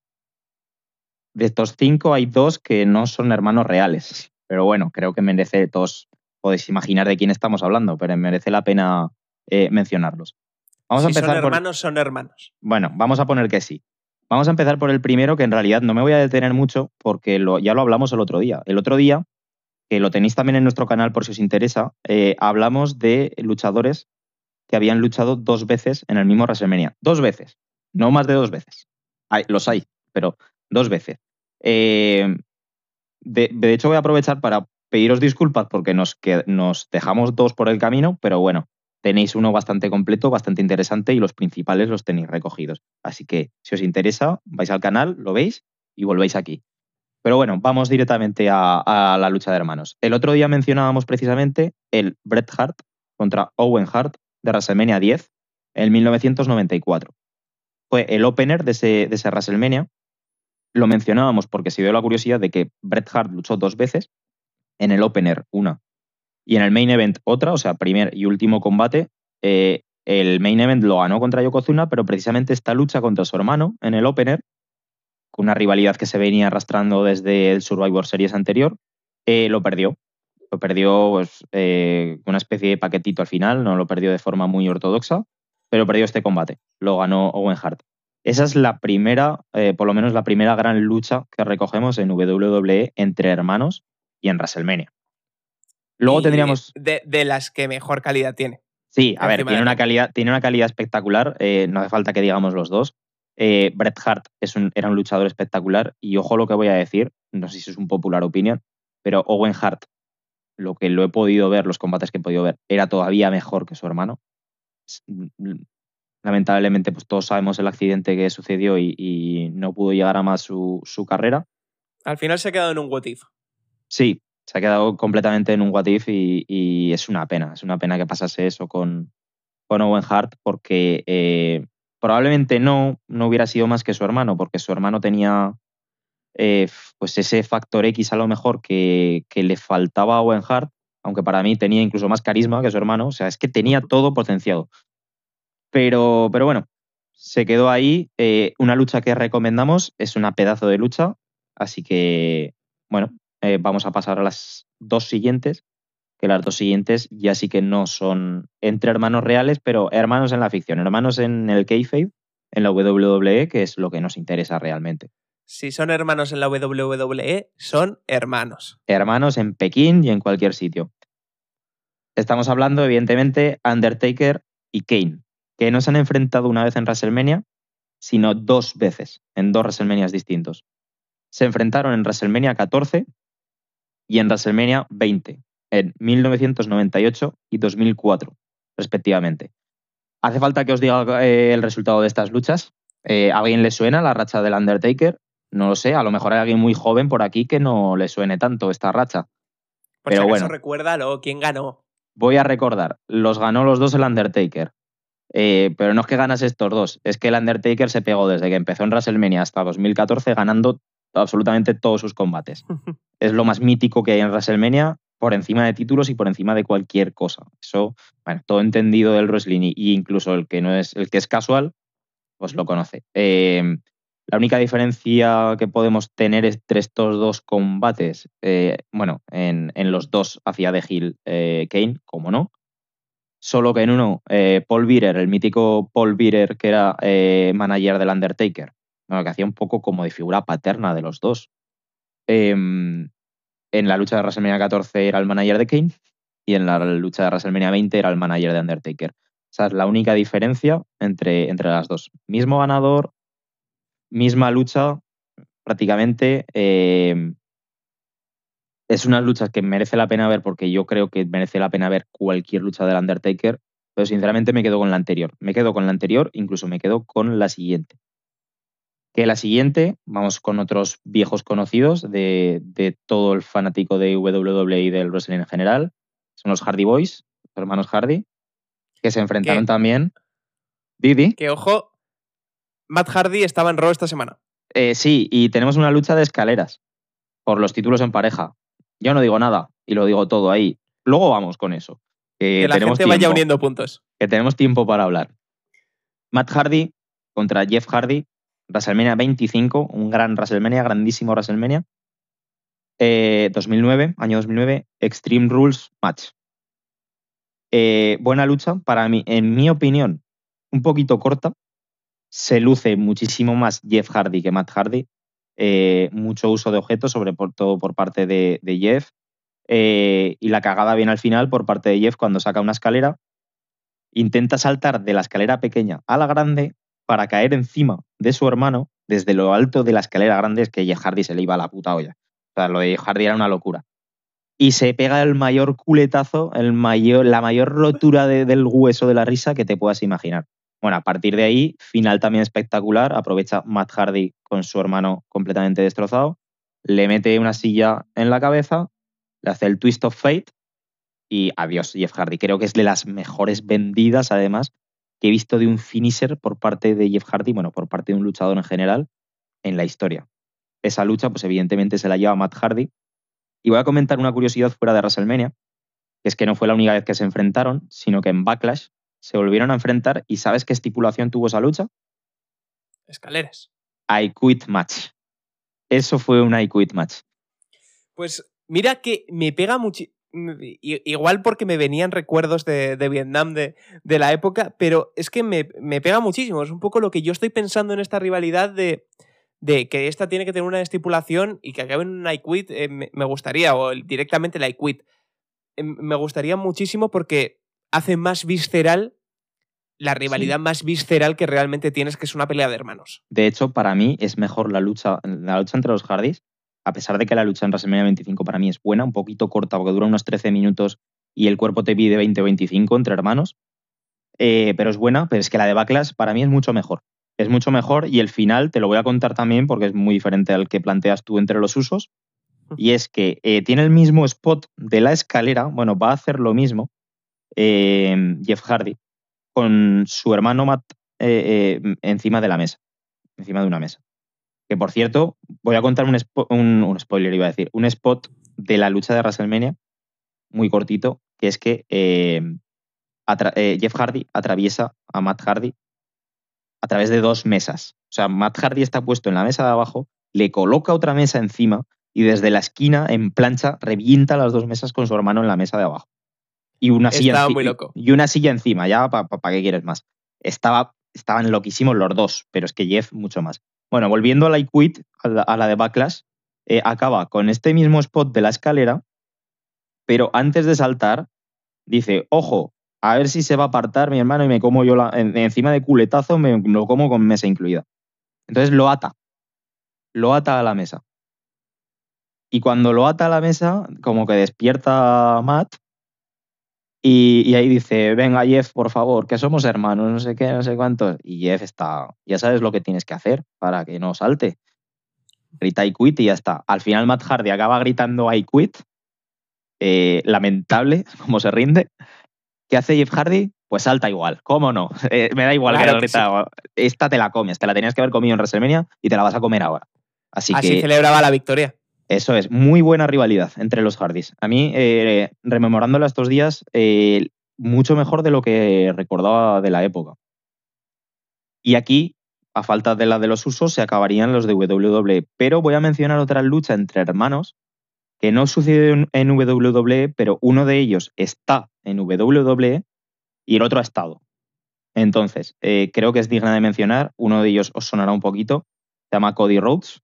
De estos cinco hay dos que no son hermanos reales. Pero bueno, creo que merece, todos podéis imaginar de quién estamos hablando, pero merece la pena eh, mencionarlos. Vamos si a empezar son hermanos, por... son hermanos. Bueno, vamos a poner que sí. Vamos a empezar por el primero, que en realidad no me voy a detener mucho porque lo, ya lo hablamos el otro día. El otro día, que lo tenéis también en nuestro canal por si os interesa, eh, hablamos de luchadores que habían luchado dos veces en el mismo WrestleMania. Dos veces, no más de dos veces. Hay, los hay, pero dos veces. Eh, de, de hecho, voy a aprovechar para pediros disculpas porque nos, que, nos dejamos dos por el camino, pero bueno, tenéis uno bastante completo, bastante interesante y los principales los tenéis recogidos. Así que, si os interesa, vais al canal, lo veis y volvéis aquí. Pero bueno, vamos directamente a, a la lucha de hermanos. El otro día mencionábamos precisamente el Bret Hart contra Owen Hart de WrestleMania diez en mil novecientos noventa y cuatro. Fue el opener de ese, de ese WrestleMania. Lo mencionábamos porque se dio la curiosidad de que Bret Hart luchó dos veces, en el opener una y en el main event otra, o sea, primer y último combate. Eh, el main event lo ganó contra Yokozuna, pero precisamente esta lucha contra su hermano en el opener, con una rivalidad que se venía arrastrando desde el Survivor Series anterior, eh, lo perdió. Lo perdió pues, eh, una especie de paquetito al final, no lo perdió de forma muy ortodoxa, pero perdió este combate. Lo ganó Owen Hart. Esa es la primera, eh, por lo menos la primera gran lucha que recogemos en W W E entre hermanos y en WrestleMania. Luego y tendríamos... De, de las que mejor calidad tiene. Sí, a ver, tiene una, calidad, tiene una calidad espectacular, eh, no hace falta que digamos los dos. Eh, Bret Hart es un, era un luchador espectacular y ojo lo que voy a decir, no sé si es un popular opinion, pero Owen Hart, lo que lo he podido ver, los combates que he podido ver, era todavía mejor que su hermano. Lamentablemente, pues todos sabemos el accidente que sucedió y, y no pudo llegar a más su, su carrera. Al final se ha quedado en un what if. Sí, se ha quedado completamente en un what if y, y es una pena. Es una pena que pasase eso con, con Owen Hart porque eh, probablemente no, no hubiera sido más que su hermano, porque su hermano tenía eh, pues ese factor X a lo mejor que, que le faltaba a Owen Hart, aunque para mí tenía incluso más carisma que su hermano. O sea, es que tenía todo potenciado. Pero, pero bueno, se quedó ahí. Eh, una lucha que recomendamos, es una pedazo de lucha, así que, bueno, eh, vamos a pasar a las dos siguientes, que las dos siguientes ya sí que no son entre hermanos reales, pero hermanos en la ficción, hermanos en el kayfabe, en la W W E, que es lo que nos interesa realmente. Si son hermanos en la W W E, son hermanos. Hermanos en Pekín y en cualquier sitio. Estamos hablando, evidentemente, Undertaker y Kane, que no se han enfrentado una vez en WrestleMania, sino dos veces, en dos WrestleManias distintos. Se enfrentaron en WrestleMania catorce y en WrestleMania veinte, en mil novecientos noventa y ocho y dos mil cuatro, respectivamente. ¿Hace falta que os diga eh, el resultado de estas luchas? Eh, ¿A alguien le suena la racha del Undertaker? No lo sé, a lo mejor hay alguien muy joven por aquí que no le suene tanto esta racha. Por Pero si acaso, bueno, recuérdalo, ¿quién ganó? Voy a recordar, los ganó los dos el Undertaker. Eh, pero no es que ganase estos dos, es que el Undertaker se pegó desde que empezó en WrestleMania hasta dos mil catorce ganando absolutamente todos sus combates. Es lo más mítico que hay en WrestleMania, por encima de títulos y por encima de cualquier cosa. Eso, bueno, todo entendido del wrestling y incluso el que no es el que es casual, pues lo conoce. Eh, La única diferencia que podemos tener entre estos dos combates, eh, bueno, en, en los dos hacía de heel eh, Kane, como no, solo que en uno eh, Paul Bearer, el mítico Paul Bearer que era eh, manager del Undertaker, bueno, que hacía un poco como de figura paterna de los dos. Eh, en la lucha de WrestleMania catorce era el manager de Kane y en la lucha de WrestleMania veinte era el manager de Undertaker. Esa es la única diferencia entre, entre las dos. Mismo ganador, misma lucha, prácticamente. Eh, es unas luchas que merece la pena ver porque yo creo que merece la pena ver cualquier lucha del Undertaker, pero sinceramente me quedo con la anterior. Me quedo con la anterior, incluso me quedo con la siguiente. Que la siguiente, vamos con otros viejos conocidos de, de todo el fanático de W W E y del wrestling en general. Son los Hardy Boys, los hermanos Hardy, que se enfrentaron Que, también. Didi. que ojo, Matt Hardy estaba en Raw esta semana. Eh, sí, y tenemos una lucha de escaleras por los títulos en pareja. Yo no digo nada y lo digo todo ahí. Luego vamos con eso. Que, Que la tenemos gente tiempo, vaya uniendo puntos. Que tenemos tiempo para hablar. Matt Hardy contra Jeff Hardy, WrestleMania veinticinco, un gran WrestleMania, grandísimo WrestleMania. Eh, dos mil nueve, año dos mil nueve, Extreme Rules Match. Eh, buena lucha, para mí, en mi opinión, un poquito corta. Se luce muchísimo más Jeff Hardy que Matt Hardy. Eh, mucho uso de objetos, sobre por, todo por parte de, de Jeff. Eh, y la cagada viene al final por parte de Jeff cuando saca una escalera. Intenta saltar de la escalera pequeña a la grande para caer encima de su hermano desde lo alto de la escalera grande. Es que Jeff Hardy se le iba a la puta olla. O sea, lo de Jeff Hardy era una locura. Y se pega el mayor culetazo, el mayor, la mayor rotura de, del hueso de la risa que te puedas imaginar. Bueno, a partir de ahí, final también espectacular. Aprovecha Matt Hardy con su hermano completamente destrozado. Le mete una silla en la cabeza, le hace el Twist of Fate y adiós, Jeff Hardy. Creo que es de las mejores vendidas, además, que he visto de un finisher por parte de Jeff Hardy, bueno, por parte de un luchador en general, en la historia. Esa lucha, pues evidentemente se la lleva Matt Hardy. Y voy a comentar una curiosidad fuera de WrestleMania, que es que no fue la única vez que se enfrentaron, sino que en Backlash se volvieron a enfrentar. ¿Y sabes qué estipulación tuvo esa lucha? Escaleras. I Quit Match. Eso fue un I Quit Match. Pues mira que me pega mucho. Igual porque me venían recuerdos de, de Vietnam de, de la época, pero es que me, me pega muchísimo. Es un poco lo que yo estoy pensando en esta rivalidad de, de que esta tiene que tener una estipulación y que acabe en un I Quit. Eh, me, me gustaría, o directamente el I Quit. Eh, me gustaría muchísimo porque hace más visceral la rivalidad sí. más visceral que realmente tienes, que es una pelea de hermanos. De hecho, para mí es mejor la lucha, la lucha entre los Hardys, a pesar de que la lucha en WrestleMania veinticinco para mí es buena, un poquito corta porque dura unos trece minutos y el cuerpo te pide veinte o veinticinco entre hermanos, eh, pero es buena, pero es que la de Backlash para mí es mucho mejor. Es mucho mejor y el final te lo voy a contar también porque es muy diferente al que planteas tú entre los usos, y es que eh, tiene el mismo spot de la escalera, bueno, va a hacer lo mismo eh, Jeff Hardy, con su hermano Matt eh, eh, encima de la mesa, encima de una mesa. Que, por cierto, voy a contar un, un, un spoiler, iba a decir, un spot de la lucha de WrestleMania, muy cortito, que es que eh, eh, Jeff Hardy atraviesa a Matt Hardy a través de dos mesas. O sea, Matt Hardy está puesto en la mesa de abajo, le coloca otra mesa encima y desde la esquina, en plancha, revienta las dos mesas con su hermano en la mesa de abajo. Y una silla, Estaba muy loco. Y una silla encima, ya para pa, pa, qué quieres más. Estaba, estaban loquísimos los dos, pero es que Jeff mucho más. Bueno, volviendo a la I Quit, a la, a la de Backlash, eh, acaba con este mismo spot de la escalera, pero antes de saltar, dice, ojo, a ver si se va a apartar mi hermano y me como yo la, en, encima de culetazo, me lo como con mesa incluida. Entonces lo ata, lo ata a la mesa. Y cuando lo ata a la mesa, como que despierta Matt, Y, y ahí dice, venga Jeff, por favor, que somos hermanos, no sé qué, no sé cuántos. Y Jeff está, ya sabes lo que tienes que hacer para que no salte. Grita I quit y ya está. Al final Matt Hardy acaba gritando I quit. Eh, lamentable, como se rinde. ¿Qué hace Jeff Hardy? Pues salta igual, ¿cómo no? Eh, me da igual claro que haya gritado. Sí. Esta te la comes, te la tenías que haber comido en WrestleMania y te la vas a comer ahora. Así, Así que, celebraba la victoria. Eso es, muy buena rivalidad entre los Hardys. A mí, eh, rememorándola estos días, eh, mucho mejor de lo que recordaba de la época. Y aquí, a falta de la de los Usos, se acabarían los de W W E. Pero voy a mencionar otra lucha entre hermanos que no sucedió en, en W W E, pero uno de ellos está en W W E y el otro ha estado. Entonces, eh, creo que es digna de mencionar. Uno de ellos os sonará un poquito. Se llama Cody Rhodes.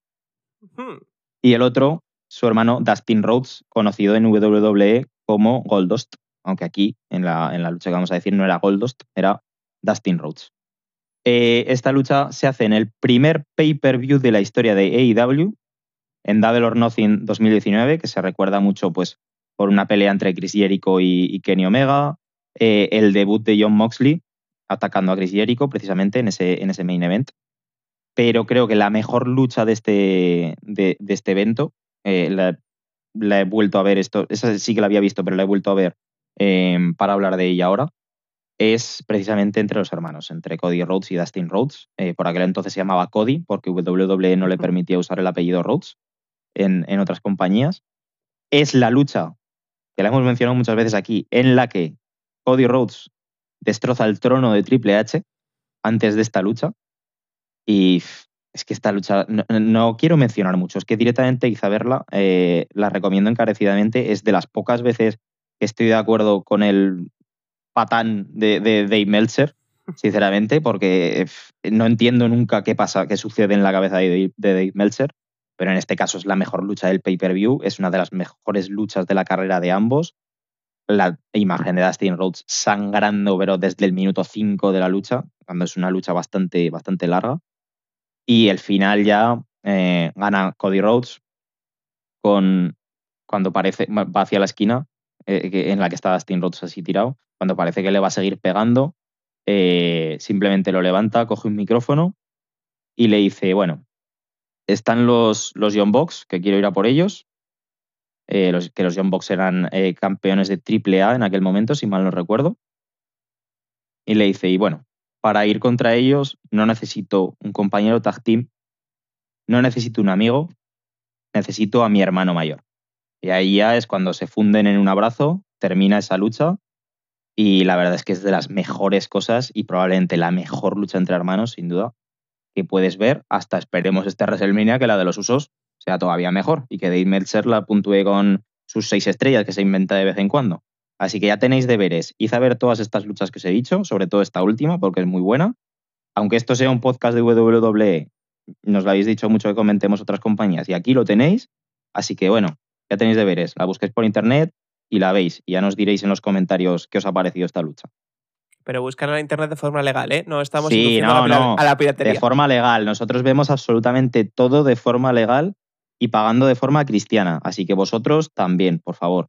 Hmm. Y el otro, su hermano Dustin Rhodes, conocido en W W E como Goldust. Aunque aquí, en la, en la lucha que vamos a decir, no era Goldust, era Dustin Rhodes. Eh, esta lucha se hace en el primer pay-per-view de la historia de A E W, en Double or Nothing dos mil diecinueve, que se recuerda mucho pues, por una pelea entre Chris Jericho y, y Kenny Omega, eh, el debut de Jon Moxley atacando a Chris Jericho precisamente en ese, en ese main event. Pero creo que la mejor lucha de este, de, de este evento, eh, la, la he vuelto a ver, esto, esa sí que la había visto, pero la he vuelto a ver eh, para hablar de ella ahora, es precisamente entre los hermanos, entre Cody Rhodes y Dustin Rhodes. Eh, por aquel entonces se llamaba Cody, porque W W E no le permitía usar el apellido Rhodes en, en otras compañías. Es la lucha, que la hemos mencionado muchas veces aquí, en la que Cody Rhodes destroza el trono de Triple H antes de esta lucha. Y es que esta lucha, no, no quiero mencionar mucho, es que directamente quizá verla, eh, la recomiendo encarecidamente. Es de las pocas veces que estoy de acuerdo con el patán de, de Dave Meltzer, sinceramente, porque pff, no entiendo nunca qué pasa, qué sucede en la cabeza de Dave, de Dave Meltzer, pero en este caso es la mejor lucha del pay-per-view, es una de las mejores luchas de la carrera de ambos. La imagen de Dustin Rhodes sangrando, pero desde el minuto cinco de la lucha, cuando es una lucha bastante, bastante larga. Y el final ya eh, gana Cody Rhodes con, cuando parece, va hacia la esquina eh, en la que está Dustin Rhodes así tirado, cuando parece que le va a seguir pegando, eh, simplemente lo levanta, coge un micrófono y le dice, bueno, están los, los Young Bucks, que quiero ir a por ellos, eh, los, que los Young Bucks eran eh, campeones de triple A en aquel momento, si mal no recuerdo. Y le dice, y bueno, para ir contra ellos no necesito un compañero tag team, no necesito un amigo, necesito a mi hermano mayor. Y ahí ya es cuando se funden en un abrazo, termina esa lucha y la verdad es que es de las mejores cosas y probablemente la mejor lucha entre hermanos, sin duda, que puedes ver. Hasta esperemos este WrestleMania que la de los Usos sea todavía mejor y que Dave Meltzer la puntúe con sus seis estrellas que se inventa de vez en cuando. Así que ya tenéis deberes. Id a ver todas estas luchas que os he dicho, sobre todo esta última, porque es muy buena. Aunque esto sea un podcast de W W E, nos lo habéis dicho mucho que comentemos otras compañías y aquí lo tenéis. Así que bueno, ya tenéis deberes. La busquéis por internet y la veis. Y ya nos diréis en los comentarios qué os ha parecido esta lucha. Pero buscarla en internet de forma legal, ¿eh? No estamos sí, induciendo no, a, la, no. a la piratería. De forma legal. Nosotros vemos absolutamente todo de forma legal y pagando de forma cristiana. Así que vosotros también, por favor.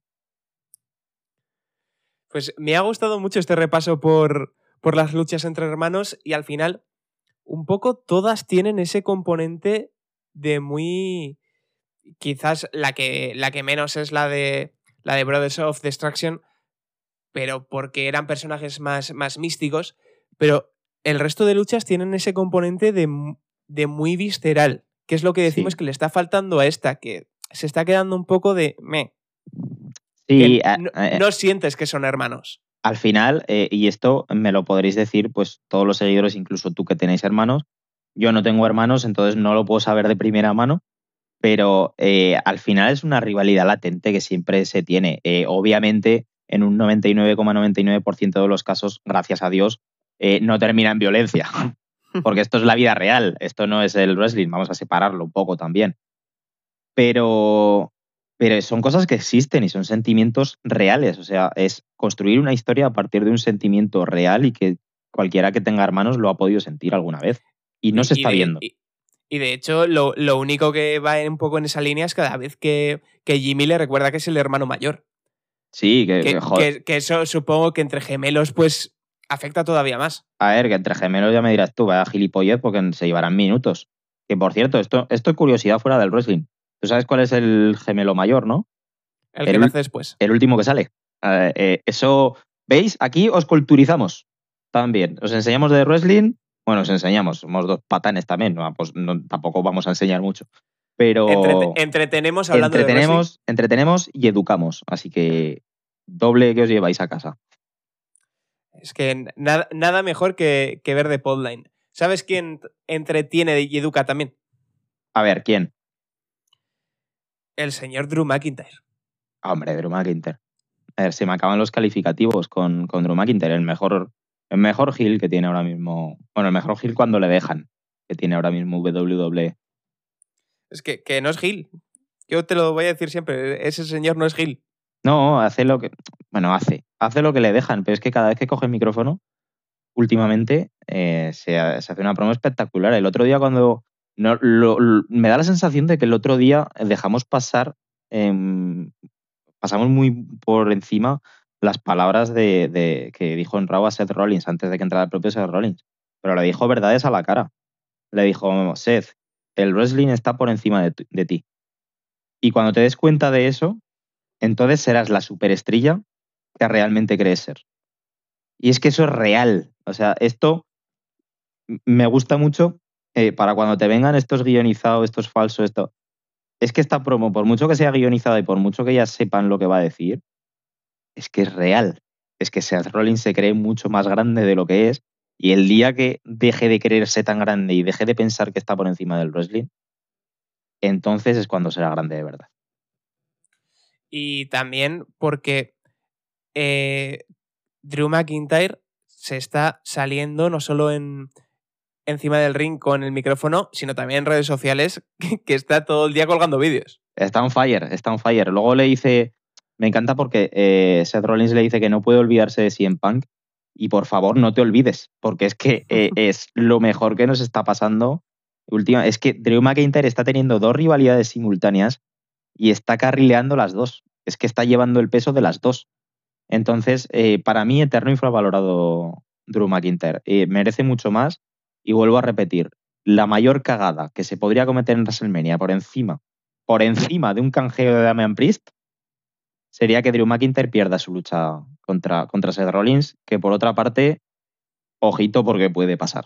Pues me ha gustado mucho este repaso por, por las luchas entre hermanos y al final un poco todas tienen ese componente de muy... Quizás la que, la que menos es la de, la de Brothers of Destruction, pero porque eran personajes más, más místicos, pero el resto de luchas tienen ese componente de, de muy visceral, que es lo que decimos sí. que le está faltando a esta, que se está quedando un poco de meh. Sí, que no, eh, no sientes que son hermanos. Al final, eh, y esto me lo podréis decir pues todos los seguidores, incluso tú que tenéis hermanos, yo no tengo hermanos, entonces no lo puedo saber de primera mano, pero eh, al final es una rivalidad latente que siempre se tiene. Eh, obviamente, en un noventa y nueve coma noventa y nueve por ciento de los casos, gracias a Dios, eh, no termina en violencia, porque esto es la vida real, esto no es el wrestling, vamos a separarlo un poco también. Pero, pero son cosas que existen y son sentimientos reales, o sea, es construir una historia a partir de un sentimiento real y que cualquiera que tenga hermanos lo ha podido sentir alguna vez y no y, se está y de, viendo. Y... Y de hecho, lo, lo único que va un poco en esa línea es cada vez que, que Jimmy le recuerda que es el hermano mayor. Sí, que, que, que, que eso supongo que entre gemelos pues afecta todavía más. A ver, que entre gemelos ya me dirás tú, vaya gilipollez, porque se llevarán minutos. Que por cierto, esto, esto es curiosidad fuera del wrestling. ¿Tú sabes cuál es el gemelo mayor, no? El que el, nace después. El último que sale. Eh, eh, eso, ¿veis? Aquí os culturizamos también. Os enseñamos de wrestling. Bueno, os enseñamos, somos dos patanes también, no, pues no, tampoco vamos a enseñar mucho. Pero Entrete entretenemos hablando entretenemos, de entretenemos y educamos, así que doble que os lleváis a casa. Es que nada, nada mejor que, que ver de Podline. ¿Sabes quién entretiene y educa también? A ver, ¿quién? El señor Drew McIntyre. Hombre, Drew McIntyre. A ver, se me acaban los calificativos con, con Drew McIntyre, el mejor, el mejor heel que tiene ahora mismo. Bueno, el mejor heel cuando le dejan, que tiene ahora mismo W W E. Es que, que no es heel. Yo te lo voy a decir siempre, ese señor no es heel. No, hace lo que. Bueno, hace. Hace lo que le dejan, pero es que cada vez que coge el micrófono, últimamente eh, se, se hace una promo espectacular. El otro día, cuando. No, lo, lo, me da la sensación de que el otro día dejamos pasar. Eh, pasamos muy por encima las palabras de, de que dijo en Raw a Seth Rollins antes de que entrara el propio Seth Rollins. Pero le dijo verdades a la cara. Le dijo, Seth, el wrestling está por encima de, de ti. Y cuando te des cuenta de eso, entonces serás la superestrella que realmente crees ser. Y es que eso es real. O sea, esto me gusta mucho eh, para cuando te vengan estos guionizados, estos falsos, esto. Es que esta promo, por mucho que sea guionizada y por mucho que ya sepan lo que va a decir, es que es real. Es que Seth Rollins se cree mucho más grande de lo que es, y el día que deje de creerse tan grande y deje de pensar que está por encima del wrestling, entonces es cuando será grande de verdad. Y también porque eh, Drew McIntyre se está saliendo no solo en, encima del ring con el micrófono, sino también en redes sociales, que, que está todo el día colgando vídeos. Está on fire, está on fire. Luego le dice, me encanta porque eh, Seth Rollins le dice que no puede olvidarse de C M Punk, y por favor no te olvides, porque es que eh, es lo mejor que nos está pasando. Última, es que Drew McIntyre está teniendo dos rivalidades simultáneas y está carrileando las dos. Es que está llevando el peso de las dos. Entonces, eh, para mí, eterno infravalorado Drew McIntyre. Eh, merece mucho más, y vuelvo a repetir, la mayor cagada que se podría cometer en WrestleMania por encima, por encima de un canjeo de Damian Priest, sería que Drew McIntyre pierda su lucha contra, contra Seth Rollins, que por otra parte, ojito porque puede pasar.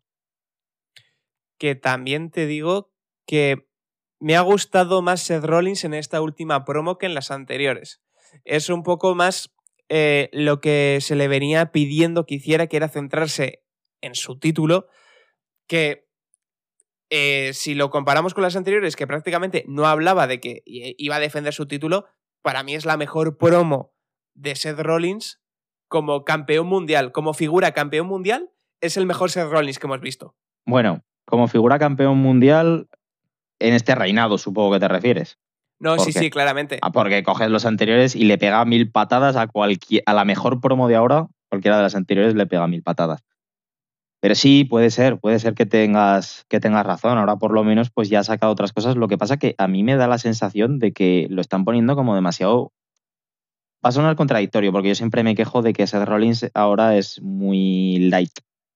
Que también te digo que me ha gustado más Seth Rollins en esta última promo que en las anteriores. Es un poco más eh, lo que se le venía pidiendo que hiciera, que era centrarse en su título, que eh, si lo comparamos con las anteriores, que prácticamente no hablaba de que iba a defender su título, para mí es la mejor promo de Seth Rollins como campeón mundial, como figura campeón mundial, es el mejor Seth Rollins que hemos visto. Bueno, como figura campeón mundial, en este reinado supongo que te refieres. No, sí, sí, claramente. Ah, porque coges los anteriores y le pega mil patadas a cualquier, a la mejor promo de ahora, cualquiera de las anteriores le pega mil patadas. Pero sí, puede ser, puede ser que tengas, que tengas razón. Ahora por lo menos pues ya ha sacado otras cosas. Lo que pasa que a mí me da la sensación de que lo están poniendo como demasiado... Va a sonar contradictorio, porque yo siempre me quejo de que Seth Rollins ahora es muy light.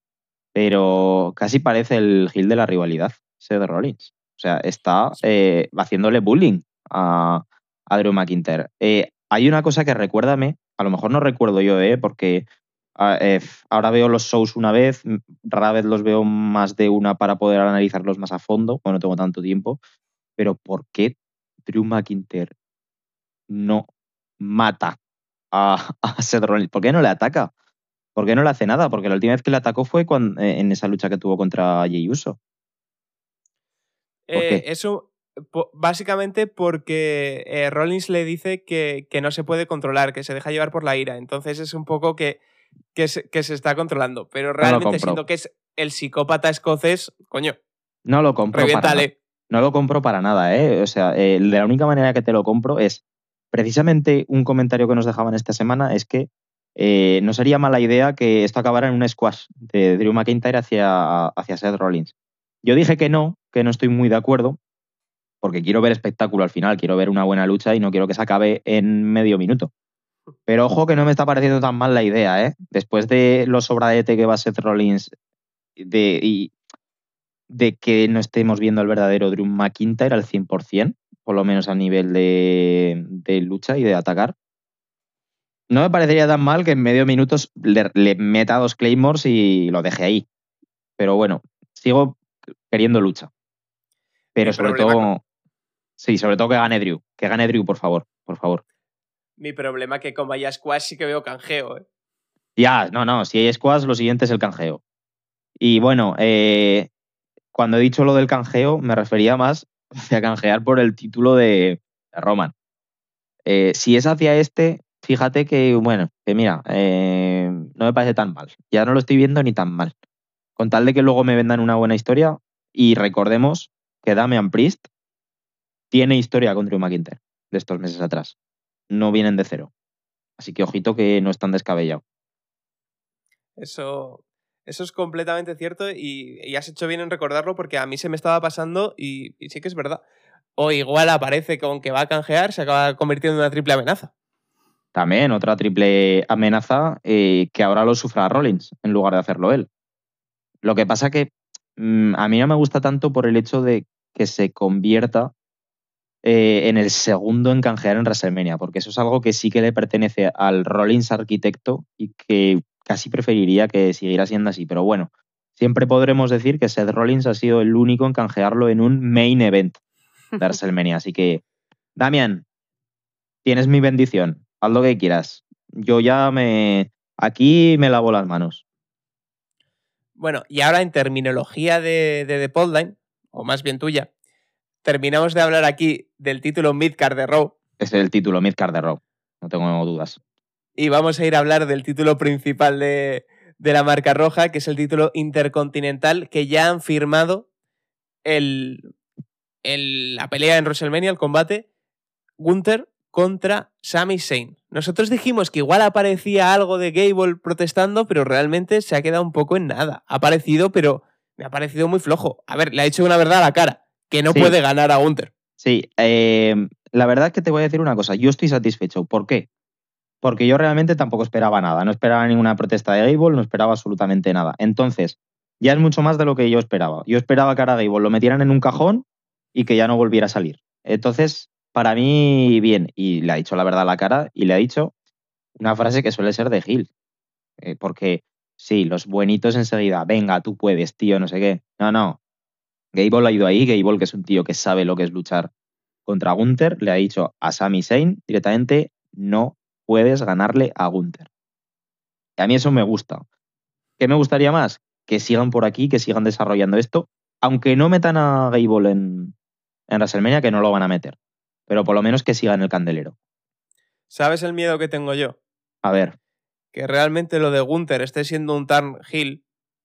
Pero casi parece el heel de la rivalidad, Seth Rollins. O sea, está eh, haciéndole bullying a, a Drew McIntyre. Eh, hay una cosa que recuérdame, a lo mejor no recuerdo yo, eh, porque... Eh, ahora veo los shows una vez, rara vez los veo más de una para poder analizarlos más a fondo, bueno, no tengo tanto tiempo, pero ¿por qué Drew McIntyre no mata a, a Seth Rollins? ¿Por qué no le ataca? ¿Por qué no le hace nada? Porque la última vez que le atacó fue cuando, eh, en esa lucha que tuvo contra Jey Uso. ¿Por eh, qué? Eso, po- básicamente porque eh, Rollins le dice que, que no se puede controlar, que se deja llevar por la ira. Entonces es un poco que Que se, que se está controlando, pero realmente no siendo que es el psicópata escocés, coño, no lo compro para nada. No lo compro para nada, ¿eh? O sea, eh, de la única manera que te lo compro es precisamente un comentario que nos dejaban esta semana, es que eh, no sería mala idea que esto acabara en un squash de Drew McIntyre hacia, hacia Seth Rollins. Yo dije que no, que no estoy muy de acuerdo, porque quiero ver espectáculo al final, quiero ver una buena lucha y no quiero que se acabe en medio minuto. Pero ojo que no me está pareciendo tan mal la idea, ¿eh? Después de lo sobradete que va Seth Rollins de, y de que no estemos viendo al verdadero Drew McIntyre al cien por ciento, por lo menos a nivel de, de lucha y de atacar, no me parecería tan mal que en medio minuto le, le meta dos Claymores y lo deje ahí. Pero bueno, sigo queriendo lucha. Pero Mi sobre problema todo... con- Sí, sobre todo que gane Drew. Que gane Drew, por favor. Por favor. Mi problema es que con vaya squash sí que veo canjeo, ¿eh? Ya, no, no. Si hay squash, lo siguiente es el canjeo. Y bueno, eh, cuando he dicho lo del canjeo, me refería más a canjear por el título de, de Roman. Eh, si es hacia este, fíjate que, bueno, que mira, eh, no me parece tan mal. Ya no lo estoy viendo ni tan mal. Con tal de que luego me vendan una buena historia, y recordemos que Damian Priest tiene historia con Drew McIntyre de estos meses atrás. No vienen de cero. Así que ojito que no es tan descabellado. Eso, eso es completamente cierto y, y has hecho bien en recordarlo porque a mí se me estaba pasando y, y sí que es verdad. O igual aparece con que va a canjear, se acaba convirtiendo en una triple amenaza. También otra triple amenaza eh, que ahora lo sufra Rollins en lugar de hacerlo él. Lo que pasa que mmm, a mí no me gusta tanto por el hecho de que se convierta eh, en el segundo en canjear en WrestleMania, porque eso es algo que sí que le pertenece al Rollins arquitecto y que casi preferiría que siguiera siendo así. Pero bueno, siempre podremos decir que Seth Rollins ha sido el único en canjearlo en un main event de WrestleMania. Así que, Damian, tienes mi bendición. Haz lo que quieras. Yo ya me... Aquí me lavo las manos. Bueno, y ahora en terminología de, de The Podline, o más bien tuya, terminamos de hablar aquí del título Midcard de Raw. Es el título Midcard de Raw, no tengo dudas. Y vamos a ir a hablar del título principal de, de la marca roja, que es el título intercontinental, que ya han firmado el, el, la pelea en WrestleMania, el combate, Gunther contra Sami Zayn. Nosotros dijimos que igual aparecía algo de Gable protestando, pero realmente se ha quedado un poco en nada. Ha aparecido, pero me ha parecido muy flojo. A ver, le ha dicho una verdad a la cara, que no sí. puede ganar a Gunther. Sí, eh, la verdad es que te voy a decir una cosa. Yo estoy satisfecho. ¿Por qué? Porque yo realmente tampoco esperaba nada. No esperaba ninguna protesta de Gable, no esperaba absolutamente nada. Entonces, ya es mucho más de lo que yo esperaba. Yo esperaba que ahora Gable lo metieran en un cajón y que ya no volviera a salir. Entonces, para mí, bien. Y le ha dicho la verdad a la cara y le ha dicho una frase que suele ser de Heel. Eh, porque, sí, los buenitos enseguida, venga, tú puedes, tío, no sé qué. No, no. Gable ha ido ahí. Gable, que es un tío que sabe lo que es luchar contra Gunther, le ha dicho a Sami Zayn directamente, no puedes ganarle a Gunther. Y a mí eso me gusta. ¿Qué me gustaría más? Que sigan por aquí, que sigan desarrollando esto, aunque no metan a Gable en, en WrestleMania, que no lo van a meter. Pero por lo menos que sigan el candelero. ¿Sabes el miedo que tengo yo? A ver. Que realmente lo de Gunther esté siendo un turn heel,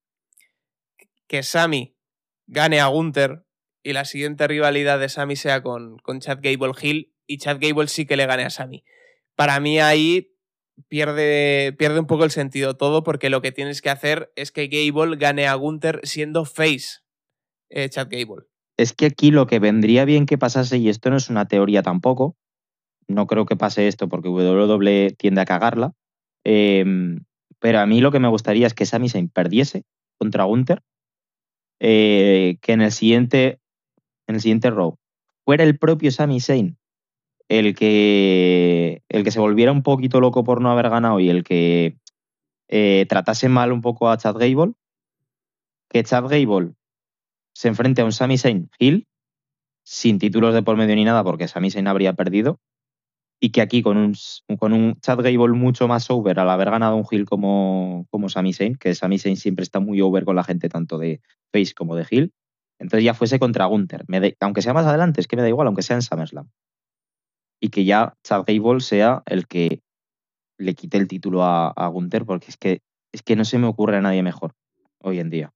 que Sami gane a Gunther y la siguiente rivalidad de Sami sea con, con Chad Gable heel y Chad Gable sí que le gane a Sami. Para mí ahí pierde, pierde un poco el sentido todo, porque lo que tienes que hacer es que Gable gane a Gunther siendo face eh, Chad Gable. Es que aquí lo que vendría bien que pasase, y esto no es una teoría tampoco, no creo que pase esto porque W W E tiende a cagarla, eh, pero a mí lo que me gustaría es que Sami Zayn perdiese contra Gunther, eh, que en el siguiente en el siguiente Raw fuera el propio Sami Zayn el que el que se volviera un poquito loco por no haber ganado y el que eh, tratase mal un poco a Chad Gable, que Chad Gable se enfrente a un Sami Zayn heel sin títulos de por medio ni nada, porque Sami Zayn habría perdido, y que aquí con un, con un Chad Gable mucho más over al haber ganado un heel como, como Sami Zayn, que Sami Zayn siempre está muy over con la gente tanto de face como de heel, entonces ya fuese contra Gunther. Me de, aunque sea más adelante, es que me da igual, aunque sea en SummerSlam. Y que ya Chad Gable sea el que le quite el título a, a Gunther, porque es que, es que no se me ocurre a nadie mejor hoy en día.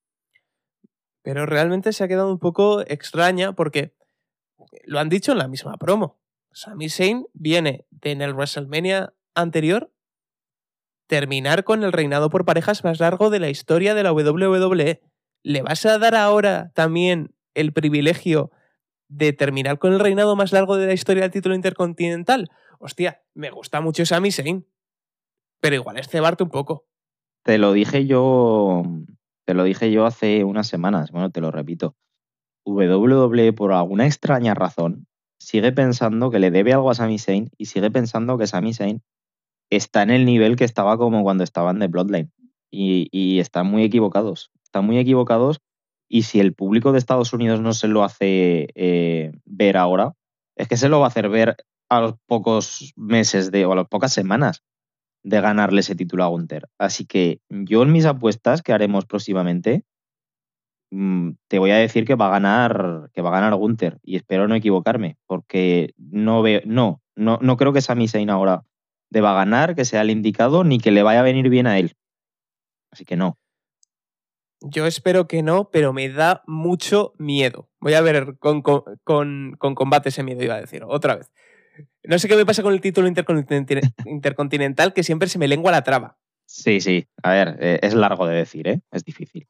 Pero realmente se ha quedado un poco extraña porque lo han dicho en la misma promo. Sami Zayn viene de en el WrestleMania anterior terminar con el reinado por parejas más largo de la historia de la W W E. ¿Le vas a dar ahora también el privilegio de terminar con el reinado más largo de la historia del título intercontinental? Hostia, me gusta mucho Sami Zayn, pero igual es cebarte un poco. Te lo dije yo, te lo dije yo hace unas semanas, bueno, te lo repito. W W E, por alguna extraña razón, sigue pensando que le debe algo a Sami Zayn y sigue pensando que Sami Zayn está en el nivel que estaba como cuando estaban de Bloodline. Y, y están muy equivocados. Están muy equivocados. Y si el público de Estados Unidos no se lo hace eh, ver ahora, es que se lo va a hacer ver a los pocos meses de, o a las pocas semanas de ganarle ese título a Gunther. Así que yo en mis apuestas que haremos próximamente te voy a decir que va a ganar que va a ganar Gunther y espero no equivocarme porque no veo no no no creo que Sami Zayn ahora deba ganar, que sea el indicado ni que le vaya a venir bien a él. Así que no. Yo espero que no, pero me da mucho miedo. Voy a ver con, con, con, con combate ese miedo, iba a decir, otra vez. No sé qué me pasa con el título intercontinental, intercontinental que siempre se me lengua la traba. Sí, sí. A ver, eh, es largo de decir, ¿eh? Es difícil.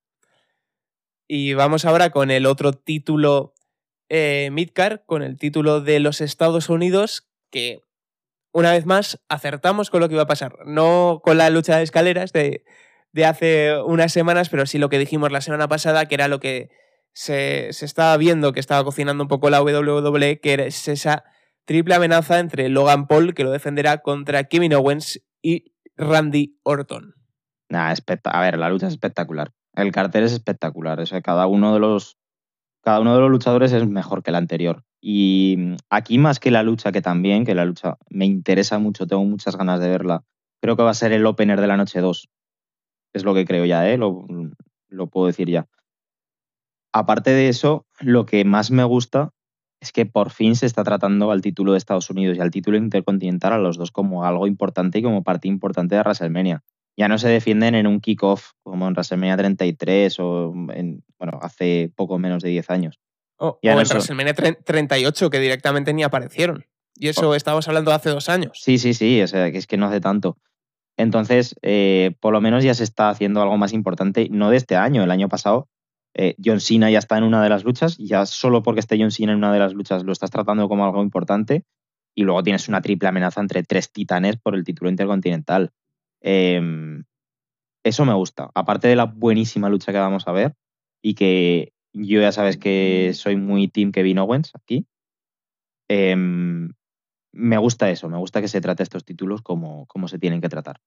Y vamos ahora con el otro título eh, Midcard, con el título de los Estados Unidos, que una vez más acertamos con lo que iba a pasar. No con la lucha de escaleras de, de hace unas semanas, pero sí lo que dijimos la semana pasada, que era lo que se, se estaba viendo, que estaba cocinando un poco la W W E, que es esa triple amenaza entre Logan Paul, que lo defenderá, contra Kevin Owens y Randy Orton. Nah, a ver, la lucha es espectacular. El cartel es espectacular. O sea, cada uno de los cada uno de los luchadores es mejor que el anterior. Y aquí más que la lucha, que también, que la lucha me interesa mucho, tengo muchas ganas de verla. Creo que va a ser el opener de la noche dos. Es lo que creo ya, ¿eh? Lo, lo puedo decir ya. Aparte de eso, lo que más me gusta es que por fin se está tratando al título de Estados Unidos y al título intercontinental a los dos como algo importante y como parte importante de WrestleMania. Ya no se defienden en un kickoff como en WrestleMania treinta y tres o en, bueno, hace poco menos de diez años. O, o no en son... WrestleMania treinta y ocho, que directamente ni aparecieron. Y eso oh. Estamos hablando de hace dos años. Sí, sí, sí, o sea, que es que no hace tanto. Entonces, eh, por lo menos ya se está haciendo algo más importante, no de este año, el año pasado. Eh, John Cena ya está en una de las luchas, ya solo porque esté John Cena en una de las luchas lo estás tratando como algo importante, y luego tienes una triple amenaza entre tres titanes por el título intercontinental. Eh, eso me gusta, aparte de la buenísima lucha que vamos a ver, y que yo ya sabes que soy muy team Kevin Owens aquí, eh, me gusta eso, me gusta que se trate estos títulos como, como se tienen que tratar.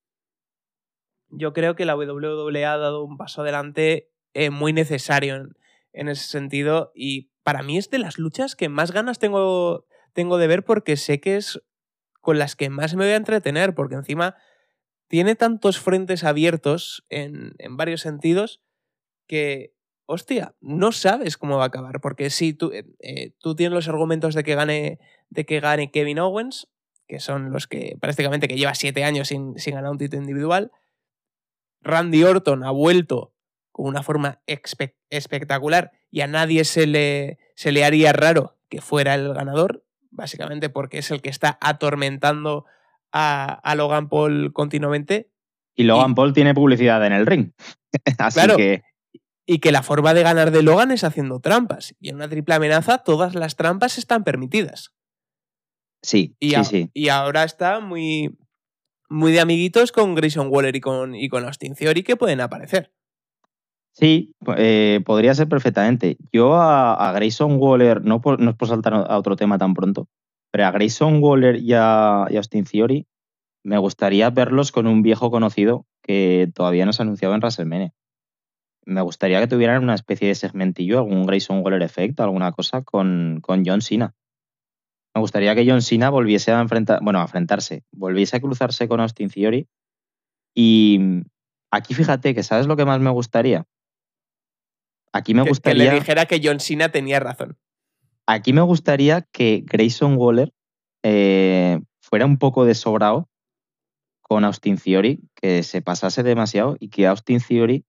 Yo creo que la W W E ha dado un paso adelante eh, muy necesario en, en ese sentido, y para mí es de las luchas que más ganas tengo, tengo de ver, porque sé que es con las que más me voy a entretener, porque encima tiene tantos frentes abiertos en, en varios sentidos que, hostia, no sabes cómo va a acabar, porque sí, tú, eh, tú tienes los argumentos de que gane, de que gane Kevin Owens, que son los que prácticamente que lleva siete años sin, sin ganar un título individual. Randy Orton ha vuelto con una forma espe- espectacular y a nadie se le, se le haría raro que fuera el ganador, básicamente porque es el que está atormentando a, a Logan Paul continuamente. Y Logan y, Paul tiene publicidad en el ring. Así claro, que... Y que la forma de ganar de Logan es haciendo trampas. Y en una triple amenaza todas las trampas están permitidas. Sí, y sí, a, sí. Y ahora está muy... muy de amiguitos con Grayson Waller y con, y con Austin Theory, que pueden aparecer. Sí, eh, podría ser perfectamente. Yo a, a Grayson Waller, no, por, no es por saltar a otro tema tan pronto, pero a Grayson Waller y a, y a Austin Theory me gustaría verlos con un viejo conocido que todavía no se ha anunciado en WrestleMania. Me gustaría que tuvieran una especie de segmentillo, algún Grayson Waller Effect, alguna cosa con, con John Cena. Me gustaría que John Cena volviese a enfrentar, bueno, a enfrentarse, volviese a cruzarse con Austin Theory. Y aquí fíjate que ¿sabes lo que más me gustaría? Aquí me que, gustaría... Que le dijera que John Cena tenía razón. Aquí me gustaría que Grayson Waller eh, fuera un poco desobrado con Austin Theory, que se pasase demasiado y que Austin Theory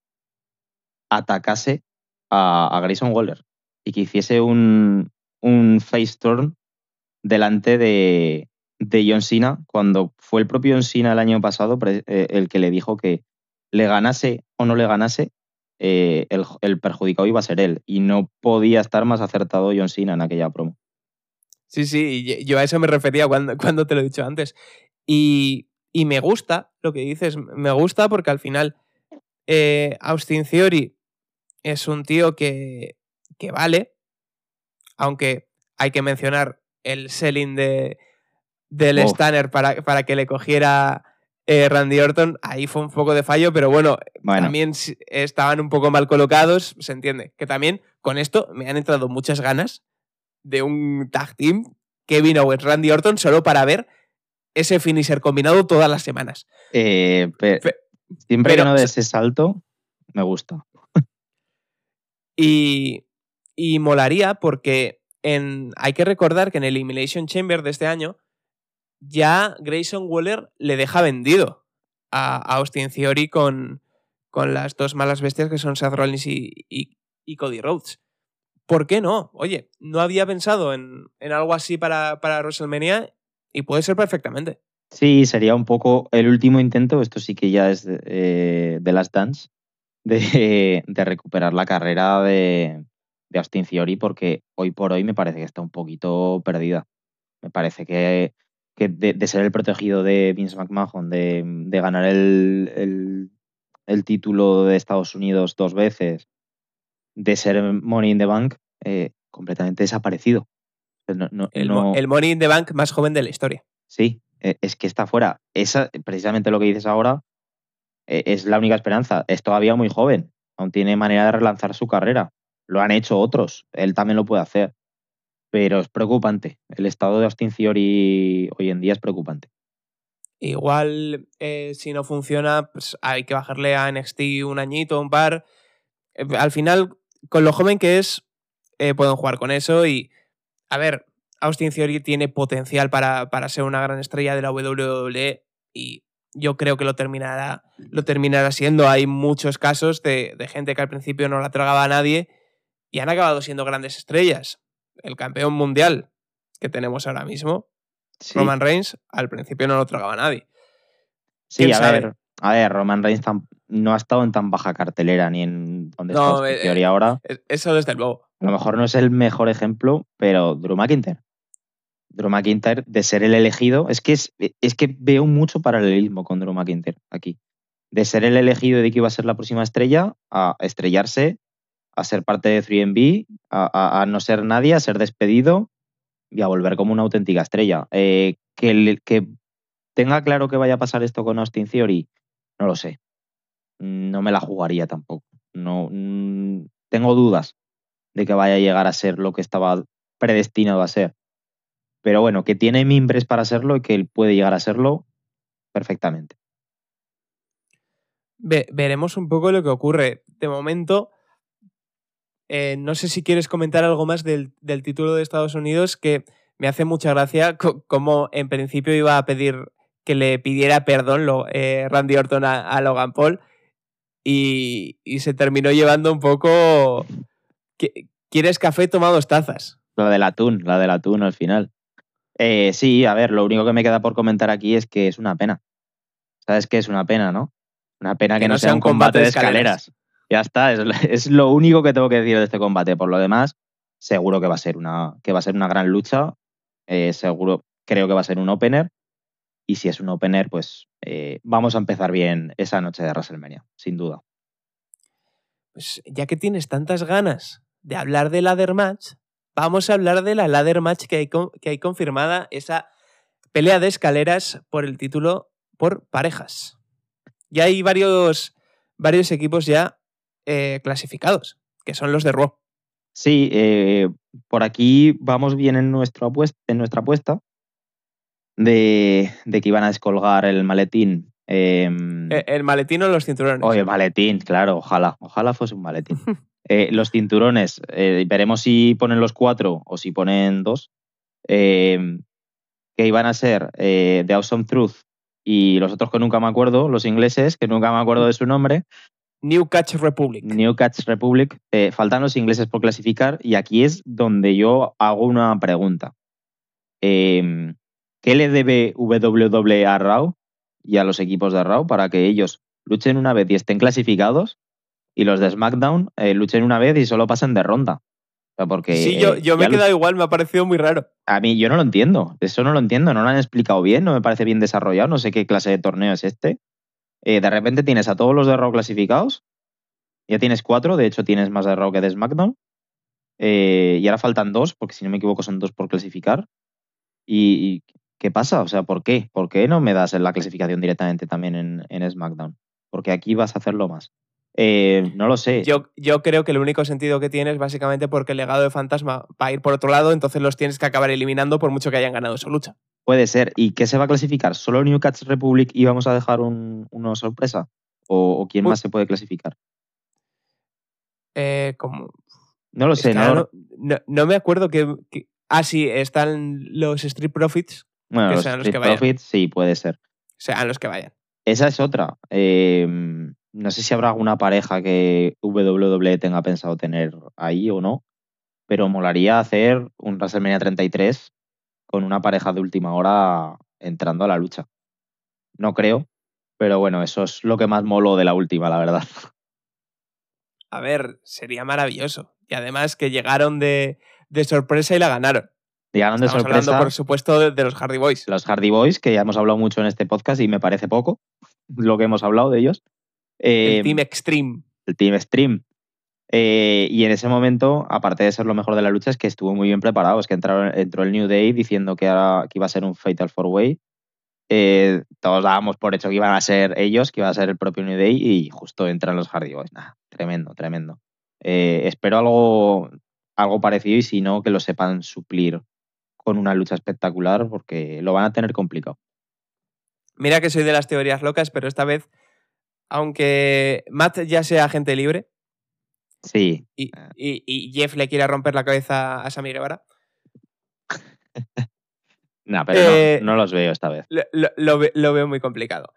atacase a, a Grayson Waller y que hiciese un, un face turn delante de, de John Cena, cuando fue el propio John Cena el año pasado eh, el que le dijo que le ganase o no le ganase, eh, el, el perjudicado iba a ser él, y no podía estar más acertado John Cena en aquella promo. Sí, sí, yo a eso me refería cuando, cuando te lo he dicho antes. Y, y me gusta lo que dices, me gusta porque al final eh, Austin Theory es un tío que, que vale, aunque hay que mencionar el selling de, del oh. Stunner para, para que le cogiera eh, Randy Orton. Ahí fue un poco de fallo, pero bueno, bueno, también estaban un poco mal colocados, se entiende. Que también con esto me han entrado muchas ganas de un tag team Kevin Owens, Randy Orton, solo para ver ese finisher combinado todas las semanas. Eh, pe Pe- siempre pero- que no des ese salto, me gusta. Y, y molaría porque en, hay que recordar que en el Elimination Chamber de este año ya Grayson Waller le deja vendido a, a Austin Theory con, con las dos malas bestias que son Seth Rollins y, y, y Cody Rhodes. ¿Por qué no? Oye, no había pensado en, en algo así para, para WrestleMania y puede ser perfectamente. Sí, sería un poco el último intento, esto sí que ya es eh, de Last Dance, de, de recuperar la carrera de, de Austin Theory, porque hoy por hoy me parece que está un poquito perdida. Me parece que, que de, de ser el protegido de Vince McMahon, de, de ganar el, el, el título de Estados Unidos dos veces, de ser Money in the Bank, eh, completamente desaparecido. No, no, El, no, mo- el Money in the Bank más joven de la historia. Sí, eh, es que está fuera. Esa, precisamente lo que dices ahora, eh, es la única esperanza. Es todavía muy joven, aún tiene manera de relanzar su carrera. Lo han hecho otros, él también lo puede hacer. Pero es preocupante. El estado de Austin Theory hoy en día es preocupante. Igual, eh, si no funciona, pues hay que bajarle a N X T un añito, un par. Eh, al final, con lo joven que es, eh, pueden jugar con eso. Y, a ver, Austin Theory tiene potencial para, para ser una gran estrella de la W W E y yo creo que lo terminará, lo terminará siendo. Hay muchos casos de, de gente que al principio no la tragaba a nadie y han acabado siendo grandes estrellas. El campeón mundial que tenemos ahora mismo, Sí, Roman Reigns, al principio no lo tragaba a nadie. sí, ¿Quién a sabe? ver, a ver, Roman Reigns tam- no ha estado en tan baja cartelera ni en donde está No, Austin eh, Theory eh, ahora. eso desde luego. A lo mejor no es el mejor ejemplo, pero Drew McIntyre. Drew McIntyre, de ser el elegido, es que, es, es que veo mucho paralelismo con Drew McIntyre aquí. De ser el elegido de que iba a ser la próxima estrella, a estrellarse, a ser parte de tres M B, a, a, a no ser nadie, a ser despedido y a volver como una auténtica estrella. Eh, que, que tenga claro que vaya a pasar esto con Austin Theory, no lo sé. No me la jugaría tampoco. No, mm, tengo dudas de que vaya a llegar a ser lo que estaba predestinado a ser. Pero bueno, que tiene mimbres para serlo y que él puede llegar a serlo perfectamente. Ve, veremos un poco lo que ocurre. De momento, eh, no sé si quieres comentar algo más del, del título de Estados Unidos, que me hace mucha gracia co como en principio iba a pedir que le pidiera perdón lo, eh, Randy Orton a, a Logan Paul y, y se terminó llevando un poco... ¿Quieres café? Toma dos tazas. Lo del atún, la del atún al final. Eh, sí, a ver, lo único que me queda por comentar aquí es que es una pena. ¿Sabes qué es una pena, no? Una pena que, Que no no sea sea un un combate, combate de de escaleras. escaleras. Ya está, es, es lo único que tengo que decir de este combate. Por lo demás, seguro que va a ser una, que va a ser una gran lucha. Eh, seguro, creo que va a ser un opener. Y si es un opener, pues eh, vamos a empezar bien esa noche de WrestleMania, sin duda. Pues ya que tienes tantas ganas de hablar de ladder match, vamos a hablar de la ladder match que hay, que hay confirmada, esa pelea de escaleras por el título por parejas. Ya hay varios, varios equipos ya eh, clasificados, que son los de Raw. Sí, eh, por aquí vamos bien en, nuestro apuesta, en nuestra apuesta de, de que iban a descolgar el maletín. Eh, Eh, el maletín o los cinturones. Oye, el maletín, claro, ojalá, ojalá fuese un maletín. Eh, los cinturones, eh, veremos si ponen los cuatro o si ponen dos, eh, que iban a ser eh, The Awesome Truth y los otros que nunca me acuerdo, los ingleses, que nunca me acuerdo de su nombre. New Catch Republic. New Catch Republic. Eh, faltan los ingleses por clasificar y aquí es donde yo hago una pregunta. Eh, ¿Qué le debe W W E a Raw y a los equipos de Raw para que ellos luchen una vez y estén clasificados y los de SmackDown eh, luchen una vez y solo pasen de ronda? O sea, porque, sí, yo, yo eh, me he ya quedado lo- igual, me ha parecido muy raro. A mí yo no lo entiendo, eso no lo entiendo, no lo han explicado bien, no me parece bien desarrollado, no sé qué clase de torneo es este. Eh, de repente tienes a todos los de Raw clasificados, ya tienes cuatro, de hecho tienes más de Raw que de SmackDown, eh, y ahora faltan dos, porque si no me equivoco son dos por clasificar. ¿Y, y qué pasa? O sea, ¿por qué? ¿Por qué no me das la clasificación directamente también en, en SmackDown? Porque aquí vas a hacerlo más. Eh, no lo sé. Yo, yo creo que el único sentido que tiene es básicamente porque el legado de Fantasma va a ir por otro lado, entonces los tienes que acabar eliminando por mucho que hayan ganado su lucha. Puede ser. ¿Y qué se va a clasificar? ¿Solo New Cats Republic y vamos a dejar un, una sorpresa? ¿O, o quién Uy. más se puede clasificar? Eh, como... No lo Es sé, que no, ahora lo- no, no, no me acuerdo que, que- Ah, sí, están los Street Profits, Bueno, que los sean los Street que vayan. Profits sí, puede ser. Sean los que vayan. Esa es otra. Eh, no sé si habrá alguna pareja que W W E tenga pensado tener ahí o no, pero molaría hacer un WrestleMania treinta y tres con una pareja de última hora entrando a la lucha. No creo, pero bueno, eso es lo que más moló de la última, la verdad. A ver, sería maravilloso. Y además que llegaron de, de sorpresa y la ganaron. Llegaron de Estamos hablando, por sorpresa supuesto, de, de los Hardy Boys. los Hardy Boys, que ya hemos hablado mucho en este podcast y me parece poco lo que hemos hablado de ellos. Eh, El Team Extreme. el Team Stream. Eh, y en ese momento, aparte de ser lo mejor de la lucha, es que estuvo muy bien preparado. Es que entraron, entró el New Day diciendo que, era, que iba a ser un Fatal Four Way. Eh, todos dábamos por hecho que iban a ser ellos, que iba a ser el propio New Day, y justo entran los Hardy Boys. Nah, tremendo, tremendo. Eh, espero algo, algo parecido y si no, que lo sepan suplir con una lucha espectacular porque lo van a tener complicado. Mira que soy de las teorías locas, pero esta vez, aunque Matt ya sea agente libre Sí. y, y, y Jeff le quiera romper la cabeza a Sammy Guevara, Nah, pero eh, no, no los veo esta vez. lo, lo, lo, ve- lo veo muy complicado.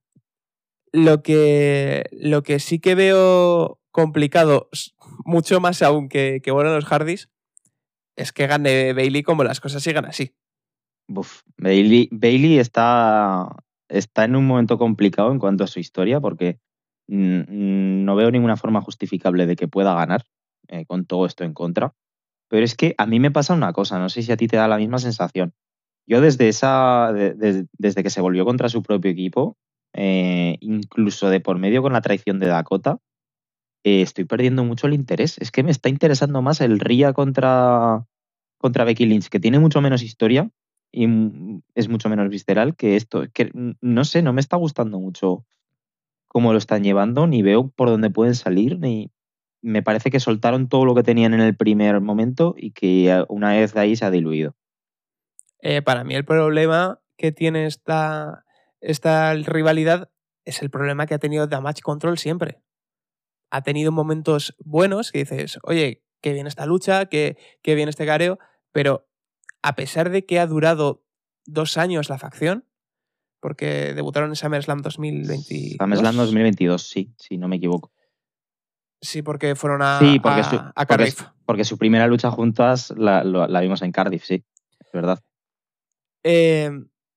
Lo que, lo que sí que veo complicado, s- mucho más aún que, que vuelvan los Hardys, es que gane Bailey como las cosas sigan así. Uf, Bailey, Bailey está, está en un momento complicado en cuanto a su historia porque mm, mm, no veo ninguna forma justificable de que pueda ganar eh, con todo esto en contra. Pero es que a mí me pasa una cosa, no sé si a ti te da la misma sensación. Yo desde esa, de- de- desde que se volvió contra su propio equipo, eh, incluso de por medio con la traición de Dakota, eh, estoy perdiendo mucho el interés. Es que me está interesando más el Rhea contra, contra Becky Lynch, que tiene mucho menos historia y mm, es mucho menos visceral que esto. Que, mm, no sé, no me está gustando mucho cómo lo están llevando, ni veo por dónde pueden salir, ni me parece que soltaron todo lo que tenían en el primer momento y que eh, una vez de ahí se ha diluido. Eh, para mí el problema que tiene esta, esta rivalidad es el problema que ha tenido Damage Control siempre. Ha tenido momentos buenos que dices, oye, qué bien esta lucha, qué, qué bien este careo, pero a pesar de que ha durado dos años la facción, porque debutaron en SummerSlam dos mil veintidós. SummerSlam dos mil veintidós, sí, sí, no me equivoco. Sí, porque fueron a, Sí, porque, su, a, a porque, Cardiff. porque su primera lucha juntas la, lo- la vimos en Cardiff, sí, es verdad. Eh,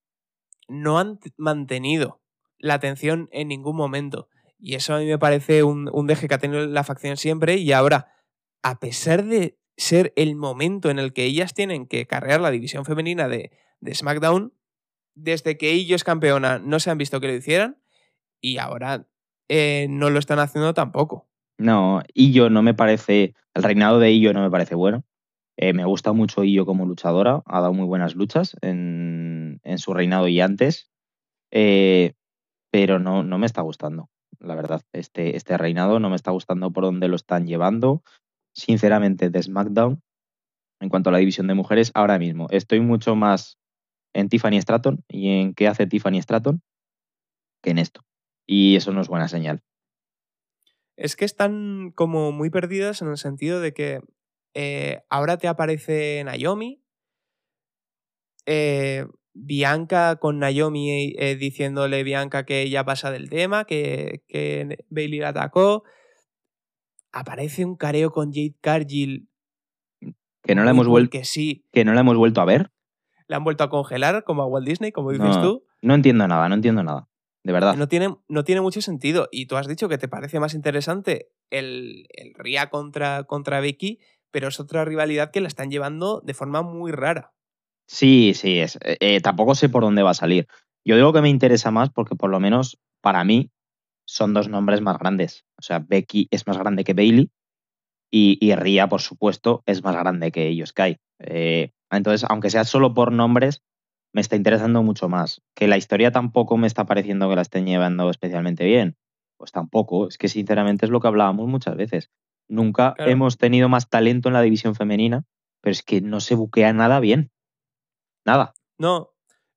no han t- mantenido la atención en ningún momento. Y eso a mí me parece un, un deje que ha tenido la facción siempre. Y ahora, a pesar de ser el momento en el que ellas tienen que carrear la división femenina de, de SmackDown, desde que ellos campeona no se han visto que lo hicieran. Y ahora eh, no lo están haciendo tampoco. No, Io no me parece, el reinado de Io no me parece bueno. Eh, me gusta mucho Io como luchadora, ha dado muy buenas luchas en, en su reinado y antes, eh, pero no, no me está gustando, la verdad. Este, este reinado no me está gustando por dónde lo están llevando. Sinceramente, de SmackDown, en cuanto a la división de mujeres, ahora mismo estoy mucho más en Tiffany Stratton y en qué hace Tiffany Stratton que en esto. Y eso no es buena señal. Es que están como muy perdidas en el sentido de que eh, ahora te aparece Naomi, eh, Bianca con Naomi eh, diciéndole Bianca que ella pasa del tema, que, que Bailey la atacó. Aparece un careo con Jade Cargill. Que no la muy hemos vuelto, porque sí. que no la hemos vuelto a ver. La han vuelto a congelar, como a Walt Disney, como dices No, tú. no entiendo nada, no entiendo nada. De verdad. No tiene, no tiene mucho sentido. Y tú has dicho que te parece más interesante el, el Rhea contra, contra Becky, pero es otra rivalidad que la están llevando de forma muy rara. Sí, sí, es, eh, eh, tampoco sé por dónde va a salir. Yo digo que me interesa más porque por lo menos para mí son dos nombres más grandes. O sea, Becky es más grande que Bailey y, y Rhea, por supuesto, es más grande que Io Sky. Eh, entonces, aunque sea solo por nombres, me está interesando mucho más. Que la historia tampoco me está pareciendo que la estén llevando especialmente bien. Pues tampoco. Es que sinceramente es lo que hablábamos muchas veces. Nunca Claro. hemos tenido más talento en la división femenina, pero es que no se buquea nada bien. Nada. No,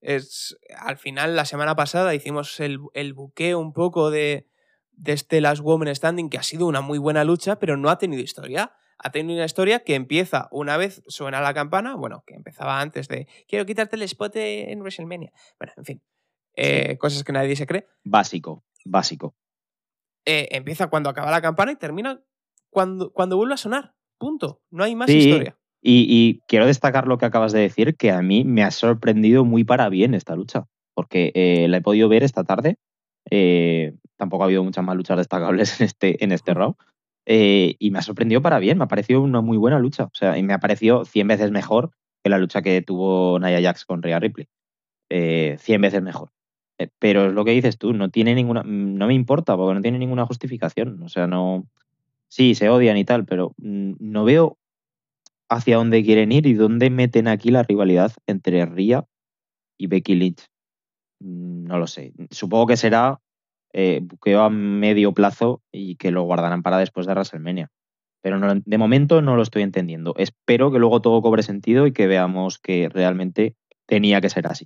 Es, al final, la semana pasada hicimos el, el buqueo un poco de, de este Last Woman Standing, que ha sido una muy buena lucha, pero no ha tenido historia. Ha tenido una historia que empieza una vez suena la campana, bueno, que empezaba antes de quiero quitarte el spot en WrestleMania. Bueno, en fin, eh, sí. Cosas que nadie se cree. Básico, básico. Eh, empieza cuando acaba la campana y termina cuando, cuando vuelve a sonar. Punto. No hay más sí, historia. Y, y quiero destacar lo que acabas de decir, que a mí me ha sorprendido muy para bien esta lucha, porque eh, la he podido ver esta tarde. Eh, tampoco ha habido muchas más luchas destacables en este, en este round. Eh, y me ha sorprendido para bien, me ha parecido una muy buena lucha. O sea, y me ha parecido cien veces mejor que la lucha que tuvo Nia Jax con Rhea Ripley. Eh, cien veces mejor. Eh, pero es lo que dices tú, no tiene ninguna. No me importa, porque no tiene ninguna justificación. O sea, no. Sí, se odian y tal, pero mm, no veo hacia dónde quieren ir y dónde meten aquí la rivalidad entre Rhea y Becky Lynch. No lo sé. Supongo que será eh, buqueo a medio plazo y que lo guardarán para después de WrestleMania. Pero no, de momento no lo estoy entendiendo. Espero que luego todo cobre sentido y que veamos que realmente tenía que ser así.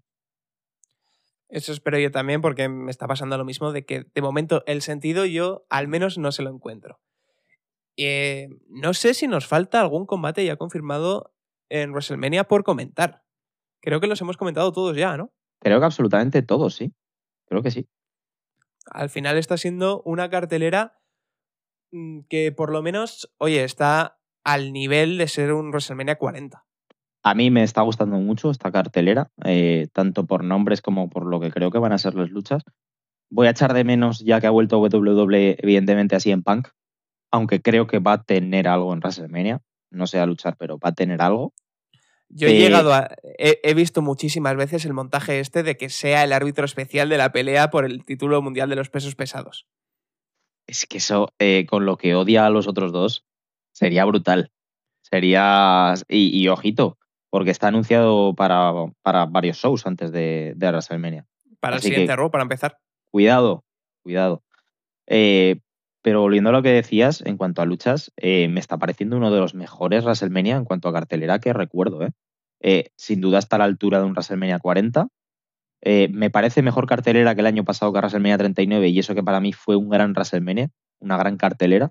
Eso espero yo también, porque me está pasando lo mismo de que de momento el sentido yo al menos no se lo encuentro. Eh, no sé si nos falta algún combate ya confirmado en WrestleMania por comentar. Creo que los hemos comentado todos ya, ¿no? Creo que absolutamente todos, sí. Creo que sí. Al final está siendo una cartelera que por lo menos, oye, está al nivel de ser un WrestleMania cuarenta. A mí me está gustando mucho esta cartelera, eh, tanto por nombres como por lo que creo que van a ser las luchas. Voy a echar de menos, ya que ha vuelto W W E, evidentemente, así en Punk, aunque creo que va a tener algo en WrestleMania. No sé a luchar, pero va a tener algo. Yo he eh, llegado a... He, he visto muchísimas veces el montaje este de que sea el árbitro especial de la pelea por el título mundial de los pesos pesados. Es que eso, eh, con lo que odia a los otros dos, sería brutal. Sería... Y, y ojito, porque está anunciado para, para varios shows antes de, de WrestleMania. Para Así el siguiente Raw, para empezar. Cuidado, cuidado. Eh, pero volviendo a lo que decías, en cuanto a luchas, eh, me está pareciendo uno de los mejores WrestleMania en cuanto a cartelera que recuerdo. ¿eh? Eh, sin duda está a la altura de un WrestleMania cuarenta. Eh, me parece mejor cartelera que el año pasado que WrestleMania treinta y nueve, y eso que para mí fue un gran WrestleMania, una gran cartelera.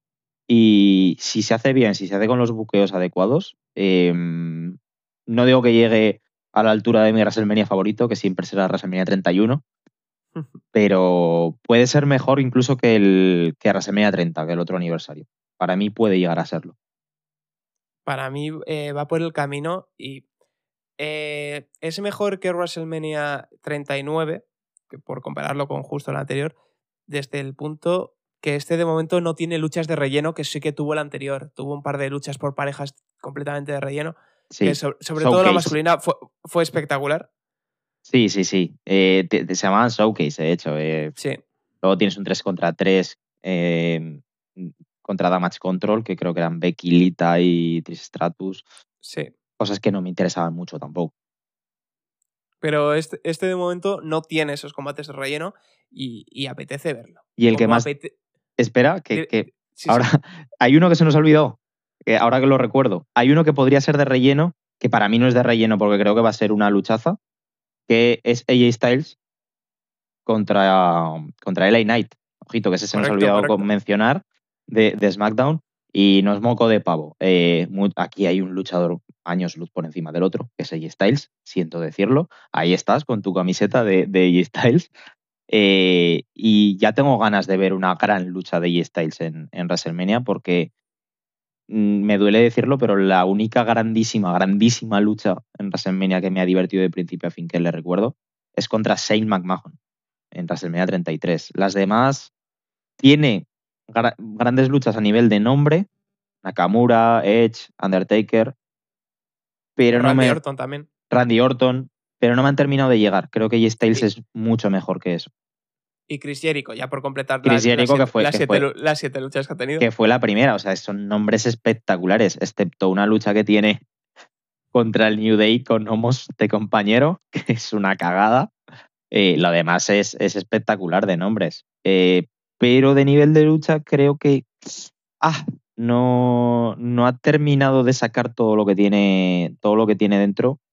Y si se hace bien, si se hace con los buqueos adecuados, eh, no digo que llegue a la altura de mi WrestleMania favorito, que siempre será WrestleMania treinta y uno, pero puede ser mejor incluso que el que WrestleMania treinta, que el otro aniversario. Para mí puede llegar a serlo. Para mí eh, va por el camino y eh, es mejor que WrestleMania treinta y nueve, que por compararlo con justo el anterior, desde el punto que este de momento no tiene luchas de relleno, que sí que tuvo el anterior. Tuvo un par de luchas por parejas completamente de relleno, sí, que sobre, sobre todo la masculina fue, fue espectacular. Sí, sí, sí. Eh, te, te, se llamaban Showcase, de hecho. Eh, sí. Luego tienes un tres contra tres eh, contra Damage Control, que creo que eran Becky, Lita y Trish Stratus. Sí. Cosas que no me interesaban mucho tampoco. Pero este, este de momento no tiene esos combates de relleno y, y apetece verlo. Y el Como que más... Apete... Espera, que, que sí, ahora sí. Hay uno que se nos ha olvidado, que ahora que lo recuerdo. Hay uno que podría ser de relleno, que para mí no es de relleno porque creo que va a ser una luchaza, que es A J Styles contra, contra L A Knight. Ojito, que ese se correcto, nos ha olvidado correcto. mencionar de, de SmackDown. Y no es moco de pavo. Eh, muy, aquí hay un luchador años luz por encima del otro, que es A J Styles, siento decirlo. Ahí estás con tu camiseta de, de A J Styles. Eh, y ya tengo ganas de ver una gran lucha de A J Styles en, en WrestleMania, porque mmm, me duele decirlo, pero la única grandísima, grandísima lucha en WrestleMania que me ha divertido de principio a fin, que le recuerdo, es contra Shane McMahon en WrestleMania treinta y tres. Las demás tiene gra- grandes luchas a nivel de nombre, Nakamura, Edge, Undertaker, pero Randy no me... Orton también. Randy Orton, pero no me han terminado de llegar. Creo que A J Styles y... es mucho mejor que eso. Y Chris Jericho, ya por completar Chris la, Jericho, las, que fue, las, que siete, fue, las siete luchas que ha tenido. Que fue la primera, o sea, son nombres espectaculares, excepto una lucha que tiene contra el New Day con Homos de compañero, que es una cagada. Eh, lo demás es, es espectacular de nombres. Eh, pero de nivel de lucha creo que ah, no, no ha terminado de sacar todo lo que tiene, todo lo que tiene dentro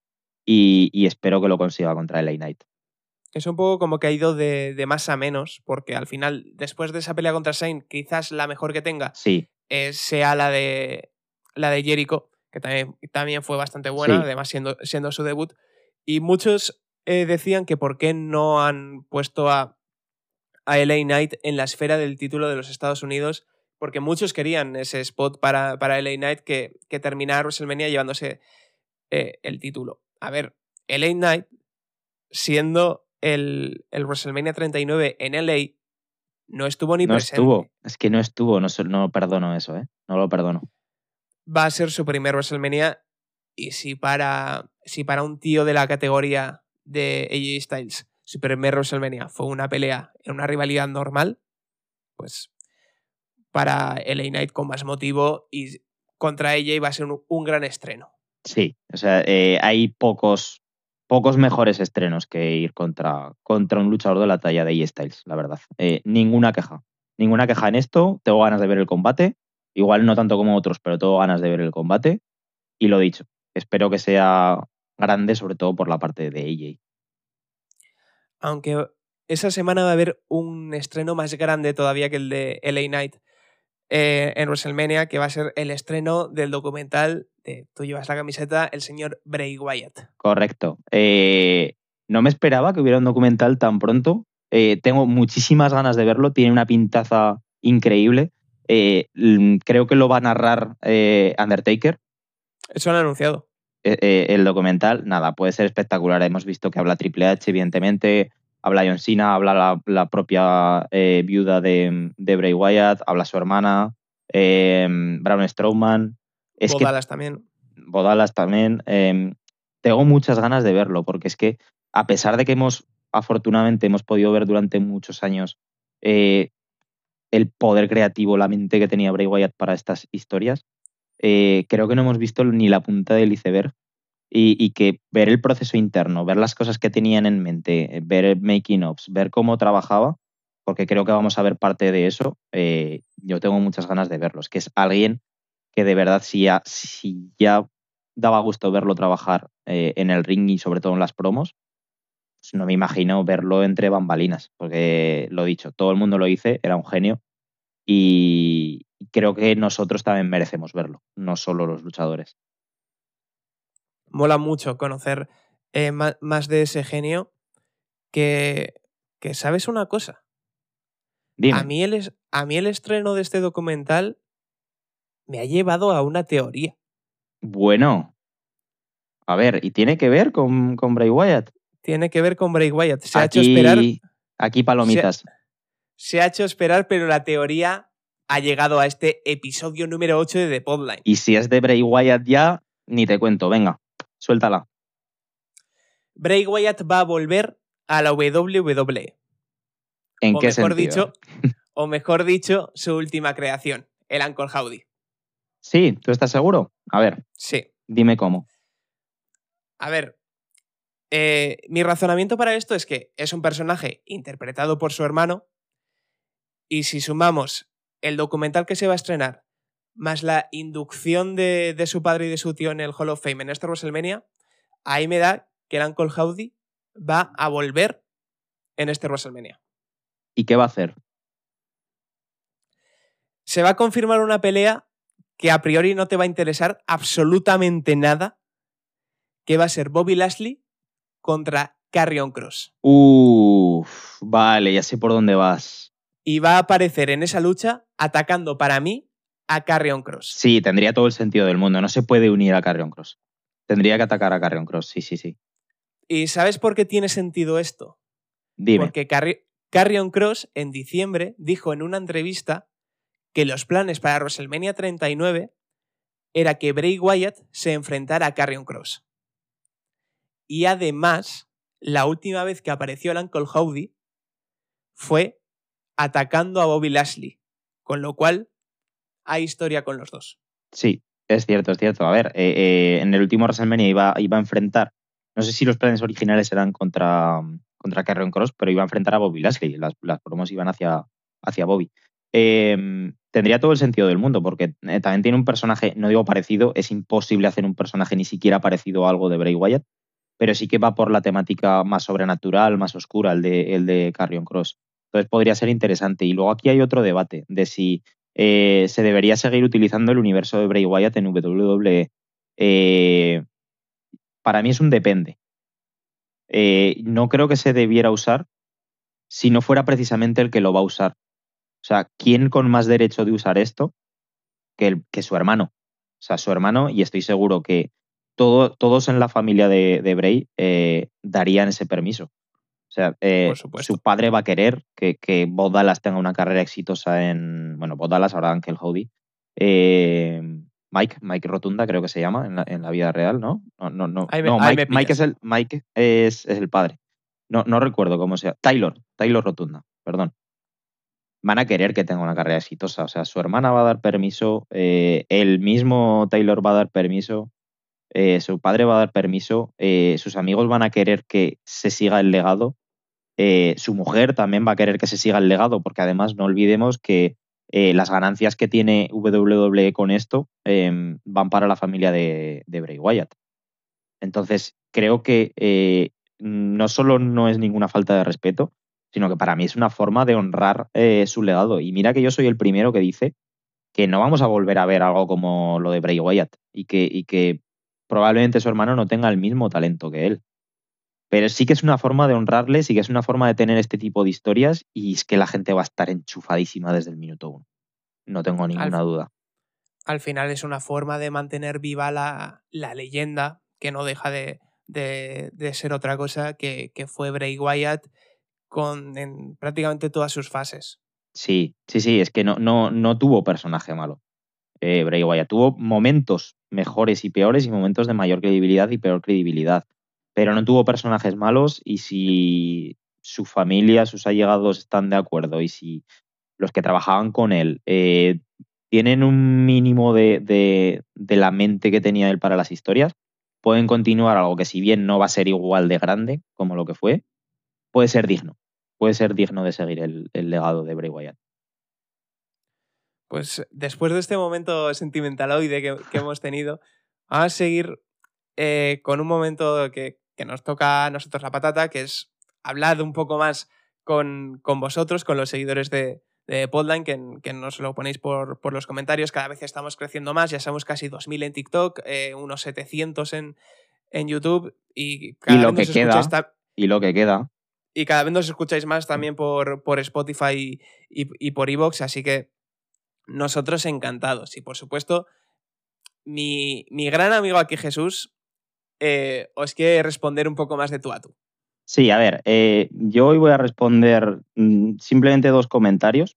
y, y espero que lo consiga contra L A Knight. Es un poco como que ha ido de, de más a menos, porque al final, después de esa pelea contra Zayn, quizás la mejor que tenga Sí, eh, sea la de, la de Jericho, que también, también fue bastante buena, sí. además siendo, siendo su debut. Y muchos eh, decían que por qué no han puesto a, a L A Knight en la esfera del título de los Estados Unidos, porque muchos querían ese spot para, para L A Knight que, que terminara WrestleMania llevándose eh, el título. A ver, L A Knight, siendo el, el WrestleMania treinta y nueve en L A, no estuvo ni No presente. estuvo, es que no estuvo, no, so- no perdono eso, ¿eh? No lo perdono. Va a ser su primer WrestleMania y si para, si para un tío de la categoría de A J Styles su primer WrestleMania fue una pelea en una rivalidad normal, pues para L A Knight con más motivo y contra A J va a ser un, un gran estreno. Sí, o sea, eh, hay pocos, pocos mejores estrenos que ir contra, contra un luchador de la talla de A J Styles, la verdad. Eh, ninguna queja. Ninguna queja en esto. Tengo ganas de ver el combate. Igual no tanto como otros, pero tengo ganas de ver el combate. Y lo dicho, espero que sea grande, sobre todo por la parte de A J. Aunque esa semana va a haber un estreno más grande todavía que el de L A Knight eh, en WrestleMania, que va a ser el estreno del documental de Tú llevas la camiseta, el señor Bray Wyatt. Correcto. Eh, no me esperaba que hubiera un documental tan pronto. Eh, tengo muchísimas ganas de verlo. Tiene una pintaza increíble. Eh, l- creo que lo va a narrar eh, Undertaker. Eso lo han anunciado. Eh, eh, el documental, nada, puede ser espectacular. Hemos visto que habla Triple H, evidentemente. Habla John Cena, habla la, la propia eh, viuda de, de Bray Wyatt, habla su hermana, eh, Braun Strowman. Es Bo que Dallas también. Bodalas también. Eh, tengo muchas ganas de verlo, porque es que a pesar de que hemos, afortunadamente, hemos podido ver durante muchos años eh, el poder creativo, la mente que tenía Bray Wyatt para estas historias, eh, creo que no hemos visto ni la punta del iceberg y, y que ver el proceso interno, ver las cosas que tenían en mente, ver making-ofs, ver cómo trabajaba, porque creo que vamos a ver parte de eso, eh, yo tengo muchas ganas de verlo. Es que es alguien que de verdad, si ya, si ya daba gusto verlo trabajar eh, en el ring y sobre todo en las promos, pues no me imagino verlo entre bambalinas, porque lo dicho, todo el mundo lo dice, era un genio y creo que nosotros también merecemos verlo, no solo los luchadores. Mola mucho conocer eh, ma- más de ese genio que, que ¿sabes una cosa? Dime. A mí, el, es- a mí el estreno de este documental me ha llevado a una teoría. Bueno, a ver, ¿y tiene que ver con, con Bray Wyatt? Tiene que ver con Bray Wyatt. Se ha hecho esperar, Aquí, aquí palomitas. se ha hecho esperar, pero la teoría ha llegado a este episodio número ocho de The Podline. Y si es de Bray Wyatt ya, ni te cuento, venga, suéltala. Bray Wyatt va a volver a la W W E. ¿En o qué mejor sentido? dicho, o mejor dicho, su última creación, el Uncle Howdy. Sí, ¿tú estás seguro? A ver, Sí. dime cómo. A ver, eh, mi razonamiento para esto es que es un personaje interpretado por su hermano y si sumamos el documental que se va a estrenar más la inducción de, de su padre y de su tío en el Hall of Fame en esta WrestleMania, ahí me da que el Uncle Howdy va a volver en este WrestleMania. ¿Y qué va a hacer? Se va a confirmar una pelea que a priori no te va a interesar absolutamente nada, que va a ser Bobby Lashley contra Karrion Kross. Uff, vale, ya sé por dónde vas. Y va a aparecer en esa lucha atacando para mí a Karrion Kross. Sí, tendría todo el sentido del mundo. No se puede unir a Karrion Kross. Tendría que atacar a Karrion Kross, sí, sí, sí. ¿Y sabes por qué tiene sentido esto? Dime. Porque Carri- Karrion Kross en diciembre dijo en una entrevista que los planes para WrestleMania treinta y nueve era que Bray Wyatt se enfrentara a Karrion Kross. Y además, la última vez que apareció el Uncle Howdy fue atacando a Bobby Lashley, con lo cual hay historia con los dos. Sí, es cierto, es cierto. A ver, eh, eh, en el último WrestleMania iba, iba a enfrentar, no sé si los planes originales eran contra, contra Karrion Kross, pero iba a enfrentar a Bobby Lashley. Las, las promos iban hacia, hacia Bobby. Eh, tendría todo el sentido del mundo, porque eh, también tiene un personaje, no digo parecido, es imposible hacer un personaje ni siquiera parecido a algo de Bray Wyatt. pero sí que va por la temática más sobrenatural, más oscura, el de, el de Karrion Kross. Entonces podría ser interesante. Y luego aquí hay otro debate de si eh, se debería seguir utilizando el universo de Bray Wyatt en W W E. Eh, para mí es un depende. Eh, no creo que se debiera usar si no fuera precisamente el que lo va a usar. O sea, ¿quién con más derecho de usar esto que, el, que su hermano? O sea, su hermano, y estoy seguro que todo, todos en la familia de, de Bray eh, darían ese permiso. O sea, eh, su padre va a querer que, que Bo Dallas tenga una carrera exitosa en... Bueno, Bo Dallas, ahora Uncle Howdy. Eh, Mike, Mike Rotunda creo que se llama en la, en la vida real, ¿no? No, no, no. Ahí me, no ahí Mike, Mike, es el, Mike es, es el padre. No, no recuerdo cómo se llama. Taylor, Taylor Rotunda, perdón. Van a querer que tenga una carrera exitosa. O sea, su hermana va a dar permiso, eh, el mismo Taylor va a dar permiso, eh, su padre va a dar permiso, eh, sus amigos van a querer que se siga el legado. Eh, su mujer también va a querer que se siga el legado, porque además no olvidemos que eh, las ganancias que tiene W W E con esto eh, van para la familia de, de Bray Wyatt. Entonces, creo que eh, no solo no es ninguna falta de respeto, sino que para mí es una forma de honrar eh, su legado. Y mira que yo soy el primero que dice que no vamos a volver a ver algo como lo de Bray Wyatt y que, y que probablemente su hermano no tenga el mismo talento que él. Pero sí que es una forma de honrarle, sí que es una forma de tener este tipo de historias y es que la gente va a estar enchufadísima desde el minuto uno. No tengo ninguna al, duda. Al final es una forma de mantener viva la, la leyenda, que no deja de, de, de ser otra cosa que, que fue Bray Wyatt con, en prácticamente todas sus fases. Sí, sí, sí, es que no, no, no tuvo personaje malo. Eh, Bray Wyatt tuvo momentos mejores y peores y momentos de mayor credibilidad y peor credibilidad. Pero no tuvo personajes malos y si su familia, sus allegados están de acuerdo y si los que trabajaban con él eh, tienen un mínimo de, de, de la mente que tenía él para las historias, pueden continuar algo que si bien no va a ser igual de grande como lo que fue, puede ser digno. Puede ser digno de seguir el, el legado de Bray Wyatt. Pues después de este momento sentimentaloide que, que hemos tenido, vamos a seguir eh, con un momento que, que nos toca a nosotros la patata, que es hablar un poco más con, con vosotros, con los seguidores de, de Podline, que, que nos lo ponéis por, por los comentarios. Cada vez estamos creciendo más, ya somos casi dos mil en TikTok, eh, unos setecientos en, en YouTube y cada y lo vez que nos queda, escucháis y lo que queda. Y cada vez nos escucháis más también por, por Spotify y, y, y por iVoox, así que nosotros encantados. Y por supuesto, mi, mi gran amigo aquí, Jesús, eh, os quiere responder un poco más de tú a tú. Sí, a ver, eh, yo hoy voy a responder mmm, simplemente dos comentarios.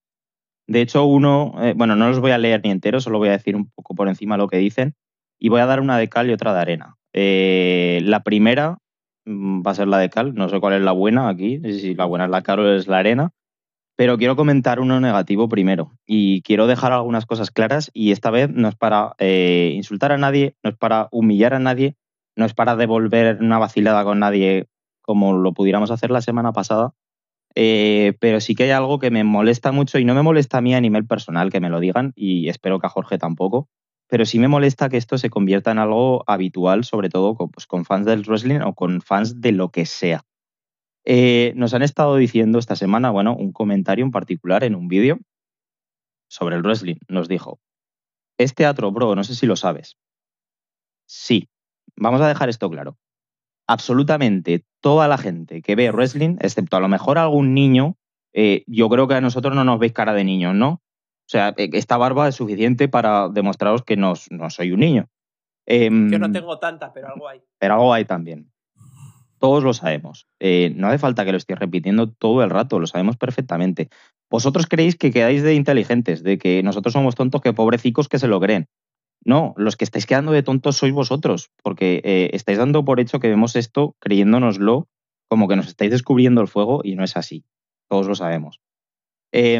De hecho, uno, eh, bueno, no los voy a leer ni enteros, solo voy a decir un poco por encima lo que dicen y voy a dar una de cal y otra de arena. Eh, la primera mmm, va a ser la de cal, no sé cuál es la buena aquí, si la buena es la cal o es la arena, pero quiero comentar uno negativo primero y quiero dejar algunas cosas claras y esta vez no es para eh, insultar a nadie, no es para humillar a nadie, no es para devolver una vacilada con nadie como lo pudiéramos hacer la semana pasada, eh, pero sí que hay algo que me molesta mucho y no me molesta a mí a nivel personal que me lo digan y espero que a Jorge tampoco, pero sí me molesta que esto se convierta en algo habitual, sobre todo con, pues, con fans del wrestling o con fans de lo que sea. Eh, nos han estado diciendo esta semana, bueno, un comentario en particular en un vídeo sobre el wrestling. Nos dijo, es teatro, bro, no sé si lo sabes. Sí, vamos a dejar esto claro. Absolutamente toda la gente que ve wrestling, excepto a lo mejor algún niño, eh, yo creo que a nosotros no nos veis cara de niños, ¿no? O sea, esta barba es suficiente para demostraros que no, no soy un niño. Eh, Yo no tengo tanta, pero algo hay. Pero algo hay también. Todos lo sabemos. Eh, no hace falta que lo estéis repitiendo todo el rato, lo sabemos perfectamente. Vosotros creéis que quedáis de inteligentes, de que nosotros somos tontos, que pobrecicos que se lo creen. No, los que estáis quedando de tontos sois vosotros, porque eh, estáis dando por hecho que vemos esto creyéndonoslo como que nos estáis descubriendo el fuego y no es así. Todos lo sabemos. Eh,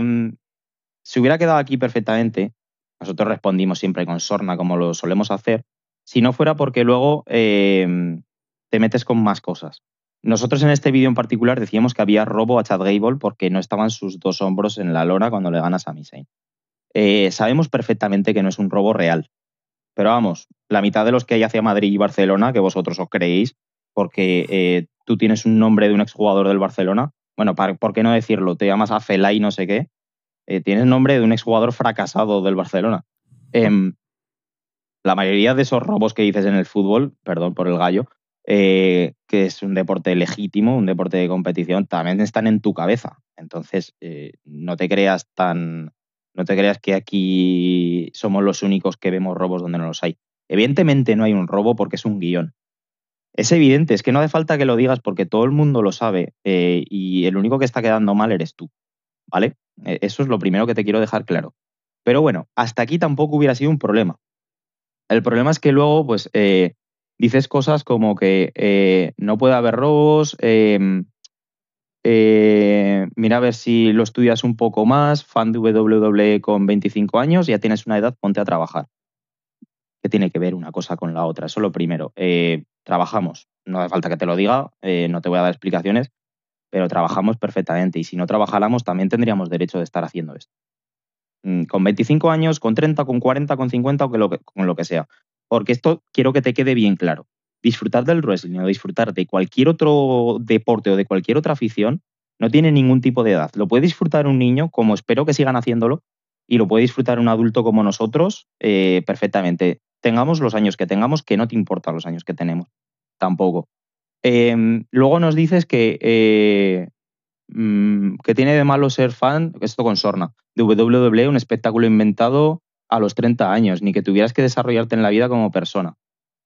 si hubiera quedado aquí perfectamente, nosotros respondimos siempre con sorna como lo solemos hacer, si no fuera porque luego eh, te metes con más cosas. Nosotros en este vídeo en particular decíamos que había robo a Chad Gable porque no estaban sus dos hombros en la lona cuando le ganas a Sami Zayn. Eh, sabemos perfectamente que no es un robo real. Pero vamos, la mitad de los que hay hacia Madrid y Barcelona, que vosotros os creéis, porque eh, tú tienes un nombre de un exjugador del Barcelona. Bueno, para, ¿por qué no decirlo? Te llamas Afelay no sé qué. Eh, tienes nombre de un exjugador fracasado del Barcelona. Eh, la mayoría de esos robos que dices en el fútbol, perdón por el gallo, eh, que es un deporte legítimo, un deporte de competición, también están en tu cabeza. Entonces, eh, no te creas tan... No te creas que aquí somos los únicos que vemos robos donde no los hay. Evidentemente no hay un robo porque es un guión. Es evidente, es que no hace falta que lo digas porque todo el mundo lo sabe eh, y el único que está quedando mal eres tú, ¿vale? Eh, eso es lo primero que te quiero dejar claro. Pero bueno, hasta aquí tampoco hubiera sido un problema. El problema es que luego, pues, eh, dices cosas como que eh, no puede haber robos, eh, eh, mira a ver si lo estudias un poco más, fan de doble u doble u E con veinticinco años, ya tienes una edad, ponte a trabajar. ¿Qué tiene que ver una cosa con la otra? Eso es lo primero. Eh, trabajamos, no hace falta que te lo diga, eh, no te voy a dar explicaciones, pero trabajamos perfectamente y si no trabajáramos también tendríamos derecho de estar haciendo esto. Mm, con veinticinco años, con treinta, con cuarenta, con cincuenta o que lo que, con lo que sea. Porque esto quiero que te quede bien claro. Disfrutar del wrestling o disfrutar de cualquier otro deporte o de cualquier otra afición no tiene ningún tipo de edad. Lo puede disfrutar un niño, como espero que sigan haciéndolo, y lo puede disfrutar un adulto como nosotros eh, perfectamente. Tengamos los años que tengamos, que no te importan los años que tenemos. Tampoco. Eh, luego nos dices que, eh, mmm, que tiene de malo ser fan, esto con sorna, de doble u doble u E, un espectáculo inventado a los treinta años, ni que tuvieras que desarrollarte en la vida como persona.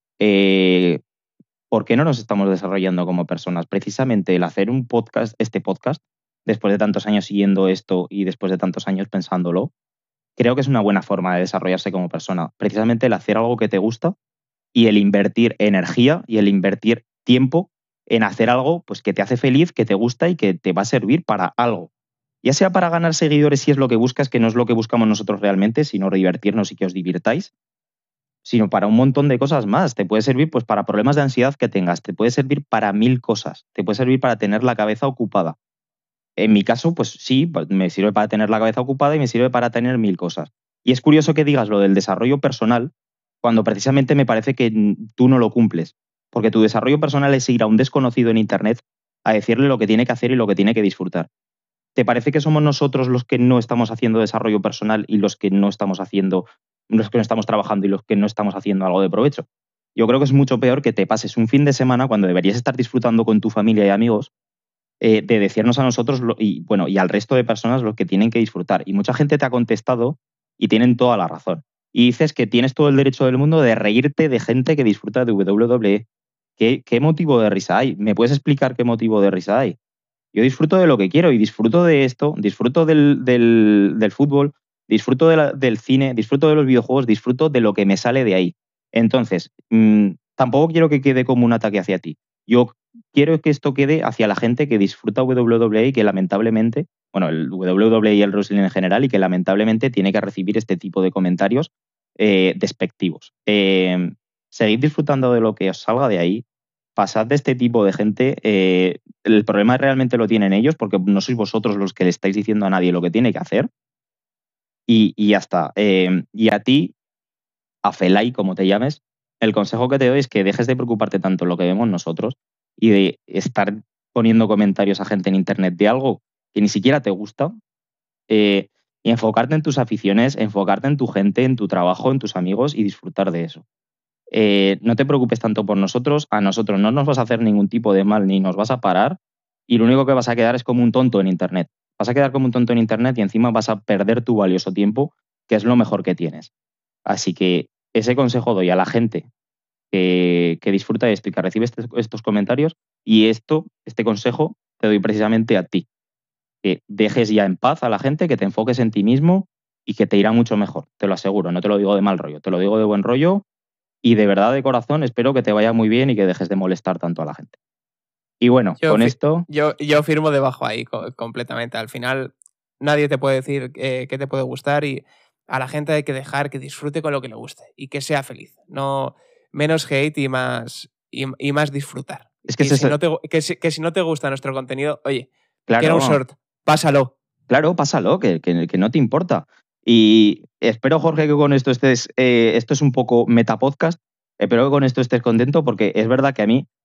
Eh, ¿Por qué no nos estamos desarrollando como personas? Precisamente el hacer un podcast, este podcast, después de tantos años siguiendo esto y después de tantos años pensándolo, creo que es una buena forma de desarrollarse como persona. Precisamente el hacer algo que te gusta y el invertir energía y el invertir tiempo en hacer algo pues, que te hace feliz, que te gusta y que te va a servir para algo. Ya sea para ganar seguidores si es lo que buscas, que no es lo que buscamos nosotros realmente, sino divertirnos y que os divirtáis, sino para un montón de cosas más. Te puede servir pues, para problemas de ansiedad que tengas, te puede servir para mil cosas, te puede servir para tener la cabeza ocupada. En mi caso, pues sí, me sirve para tener la cabeza ocupada y me sirve para tener mil cosas. Y es curioso que digas lo del desarrollo personal cuando precisamente me parece que tú no lo cumples. Porque tu desarrollo personal es ir a un desconocido en Internet a decirle lo que tiene que hacer y lo que tiene que disfrutar. ¿Te parece que somos nosotros los que no estamos haciendo desarrollo personal y los que no estamos haciendo, los que no estamos trabajando y los que no estamos haciendo algo de provecho? Yo creo que es mucho peor que te pases un fin de semana cuando deberías estar disfrutando con tu familia y amigos eh, de decirnos a nosotros lo, y, bueno, y al resto de personas lo que tienen que disfrutar. Y mucha gente te ha contestado y tienen toda la razón. Y dices que tienes todo el derecho del mundo de reírte de gente que disfruta de doble u doble u E. ¿Qué, qué motivo de risa hay? ¿Me puedes explicar qué motivo de risa hay? Yo disfruto de lo que quiero y disfruto de esto, disfruto del, del, del fútbol, disfruto de la, del cine, disfruto de los videojuegos, disfruto de lo que me sale de ahí. Entonces, mmm, tampoco quiero que quede como un ataque hacia ti. Yo quiero que esto quede hacia la gente que disfruta doble u doble u E y que lamentablemente, bueno, el doble u doble u E y el wrestling en general, y que lamentablemente tiene que recibir este tipo de comentarios eh, despectivos. Eh, seguid disfrutando de lo que os salga de ahí. Pasad de este tipo de gente. Eh, el problema realmente lo tienen ellos porque no sois vosotros los que le estáis diciendo a nadie lo que tiene que hacer. Y, y ya está. Eh, y a ti, a Felay, como te llames, el consejo que te doy es que dejes de preocuparte tanto en lo que vemos nosotros y de estar poniendo comentarios a gente en internet de algo que ni siquiera te gusta eh, y enfocarte en tus aficiones, enfocarte en tu gente, en tu trabajo, en tus amigos y disfrutar de eso. Eh, no te preocupes tanto por nosotros, a nosotros no nos vas a hacer ningún tipo de mal ni nos vas a parar y lo único que vas a quedar es como un tonto en internet. Vas a quedar como un tonto en internet y encima vas a perder tu valioso tiempo, que es lo mejor que tienes. Así que ese consejo doy a la gente que, que disfruta de esto y que recibe este, estos comentarios y esto, este consejo te doy precisamente a ti. Que dejes ya en paz a la gente, que te enfoques en ti mismo y que te irá mucho mejor, te lo aseguro, no te lo digo de mal rollo, te lo digo de buen rollo. Y de verdad, de corazón, espero que te vaya muy bien y que dejes de molestar tanto a la gente. Y bueno, yo con fi- esto... Yo, yo firmo debajo ahí co- completamente. Al final, nadie te puede decir eh, qué te puede gustar y a la gente hay que dejar que disfrute con lo que le guste y que sea feliz. No menos hate y más, y, y más disfrutar. Es que Y es si ese... no te, gu- que, si, que si no te gusta nuestro contenido, oye, Claro, que era un short, pásalo. Claro, pásalo, que, que, que no te importa. Y espero, Jorge, que con esto estés... Eh, esto es un poco metapodcast. Espero que con esto estés contento porque es verdad que a mí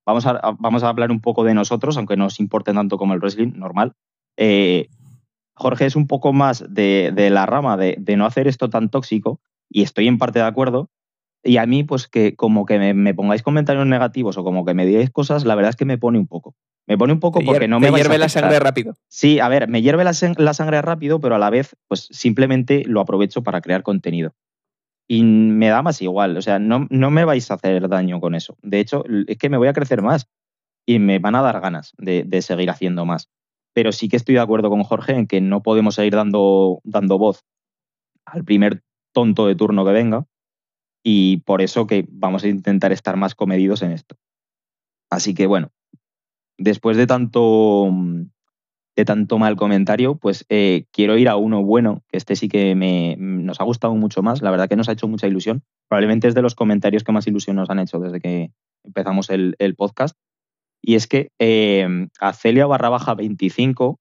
vamos a, vamos a hablar un poco de nosotros, aunque no os importe tanto como el wrestling, normal. Eh, Jorge es un poco más de, de la rama de, de no hacer esto tan tóxico, y estoy en parte de acuerdo. Y a mí, pues que como que me, me pongáis comentarios negativos o como que me digáis cosas, la verdad es que me pone un poco. Me pone un poco Te porque hier- no te me vais a hierve la afectar. sangre rápido. Sí, a ver, me hierve la, sang- la sangre rápido, pero a la vez, pues simplemente lo aprovecho para crear contenido. Y me da más igual, o sea, no, no me vais a hacer daño con eso. De hecho, es que me voy a crecer más y me van a dar ganas de, de seguir haciendo más. Pero sí que estoy de acuerdo con Jorge en que no podemos seguir dando, dando voz al primer tonto de turno que venga, y por eso que vamos a intentar estar más comedidos en esto. Así que bueno, después de tanto, de tanto mal comentario, pues eh, quiero ir a uno bueno, que este sí que me, nos ha gustado mucho más, la verdad que nos ha hecho mucha ilusión. Probablemente es de los comentarios que más ilusión nos han hecho desde que empezamos el, el podcast. Y es que eh, Acelia barra baja veinticinco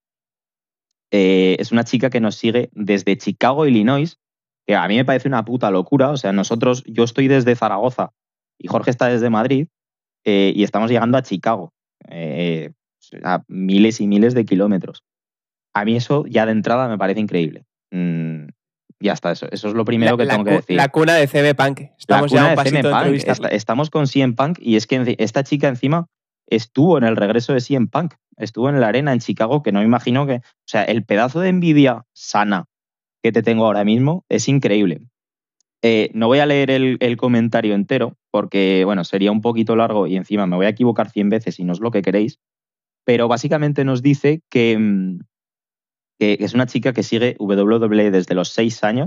eh, es una chica que nos sigue desde Chicago, Illinois, que a mí me parece una puta locura. O sea, nosotros, yo estoy desde Zaragoza y Jorge está desde Madrid, eh, y estamos llegando a Chicago, eh, a miles y miles de kilómetros. A mí eso ya de entrada me parece increíble. Mm, ya está, eso, eso es lo primero La, que la tengo que cu- decir. la cuna de C M Punk. La Estamos ya a cuna un de C M pasito de Punk. entrevistarle. Esta- estamos con C M Punk, y es que enci- esta chica encima estuvo en el regreso de C M Punk. Estuvo en la arena en Chicago, que no me imagino que... O sea, el pedazo de envidia sana que te tengo ahora mismo es increíble. Eh, no voy a leer el, el comentario entero porque, bueno, sería un poquito largo y encima me voy a equivocar cien veces y no es lo que queréis, pero básicamente nos dice que, mm, que es una chica que sigue W W E desde los seis años.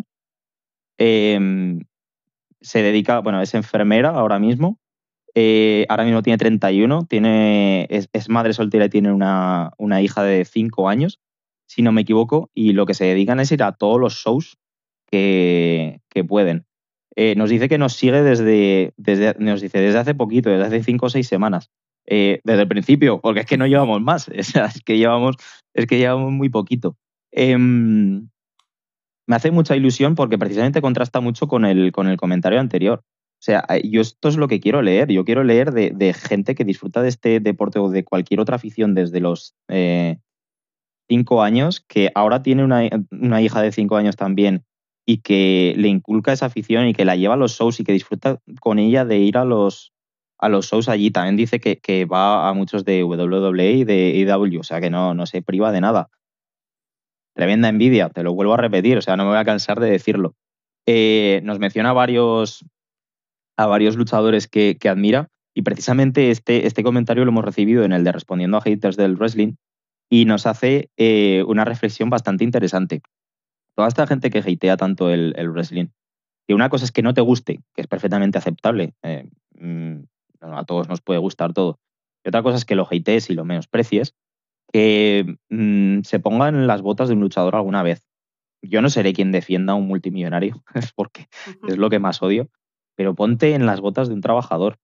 Eh, se dedica, bueno, es enfermera ahora mismo. Eh, ahora mismo tiene treinta y uno, tiene, es, es madre soltera y tiene una, una hija de cinco años, si no me equivoco, y lo que se dedican es ir a todos los shows que, que pueden. Eh, nos dice que nos sigue desde, desde, nos dice desde hace poquito, desde hace cinco o seis semanas. Eh, desde el principio, porque es que no llevamos más, o sea, es que llevamos, es que llevamos muy poquito. Eh, me hace mucha ilusión porque precisamente contrasta mucho con el, con el comentario anterior. O sea, yo esto es lo que quiero leer. Yo quiero leer de, de gente que disfruta de este deporte o de cualquier otra afición desde los eh, cinco años, que ahora tiene una, una hija de cinco años también y que le inculca esa afición y que la lleva a los shows y que disfruta con ella de ir a los, a los shows allí. También dice que, que va a muchos de W W E y de A E W, o sea que no, no se priva de nada. Tremenda envidia, te lo vuelvo a repetir, o sea, no me voy a cansar de decirlo. Eh, nos menciona a varios, a varios luchadores que, que admira, y precisamente este, este comentario lo hemos recibido en el de Respondiendo a Haters del Wrestling, y nos hace eh, una reflexión bastante interesante. Toda esta gente que hatea tanto el, el wrestling, que una cosa es que no te guste, que es perfectamente aceptable, eh, mmm, a todos nos puede gustar todo, y otra cosa es que lo hatees y lo menosprecies, que mmm, se pongan en las botas de un luchador alguna vez. Yo no seré quien defienda a un multimillonario, porque es lo que más odio, pero ponte en las botas de un trabajador.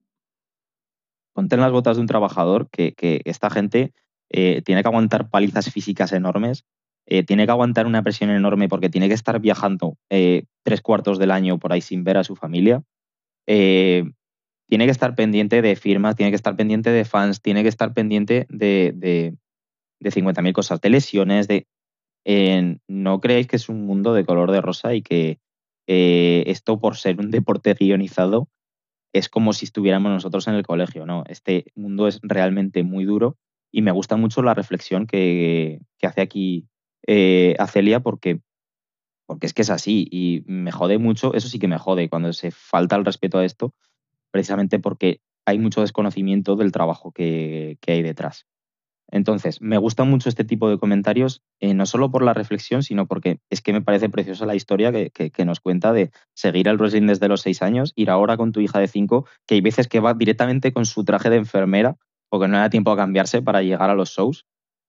Ponte en las botas de un trabajador que, que esta gente eh, tiene que aguantar palizas físicas enormes, eh, tiene que aguantar una presión enorme porque tiene que estar viajando eh, tres cuartos del año por ahí sin ver a su familia. Eh, tiene que estar pendiente de firmas, tiene que estar pendiente de fans, tiene que estar pendiente de, de, de cincuenta mil cosas, de lesiones, de... Eh, no creéis que es un mundo de color de rosa y que eh, esto, por ser un deporte guionizado, es como si estuviéramos nosotros en el colegio, ¿no? Este mundo es realmente muy duro y me gusta mucho la reflexión que, que hace aquí eh, Acelia, porque, porque es que es así y me jode mucho, eso sí que me jode cuando se falta el respeto a esto, precisamente porque hay mucho desconocimiento del trabajo que, que hay detrás. Entonces, me gusta mucho este tipo de comentarios, eh, no solo por la reflexión, sino porque es que me parece preciosa la historia que, que, que nos cuenta de seguir al wrestling desde los seis años, ir ahora con tu hija de cinco, que hay veces que va directamente con su traje de enfermera, porque no le da tiempo a cambiarse para llegar a los shows.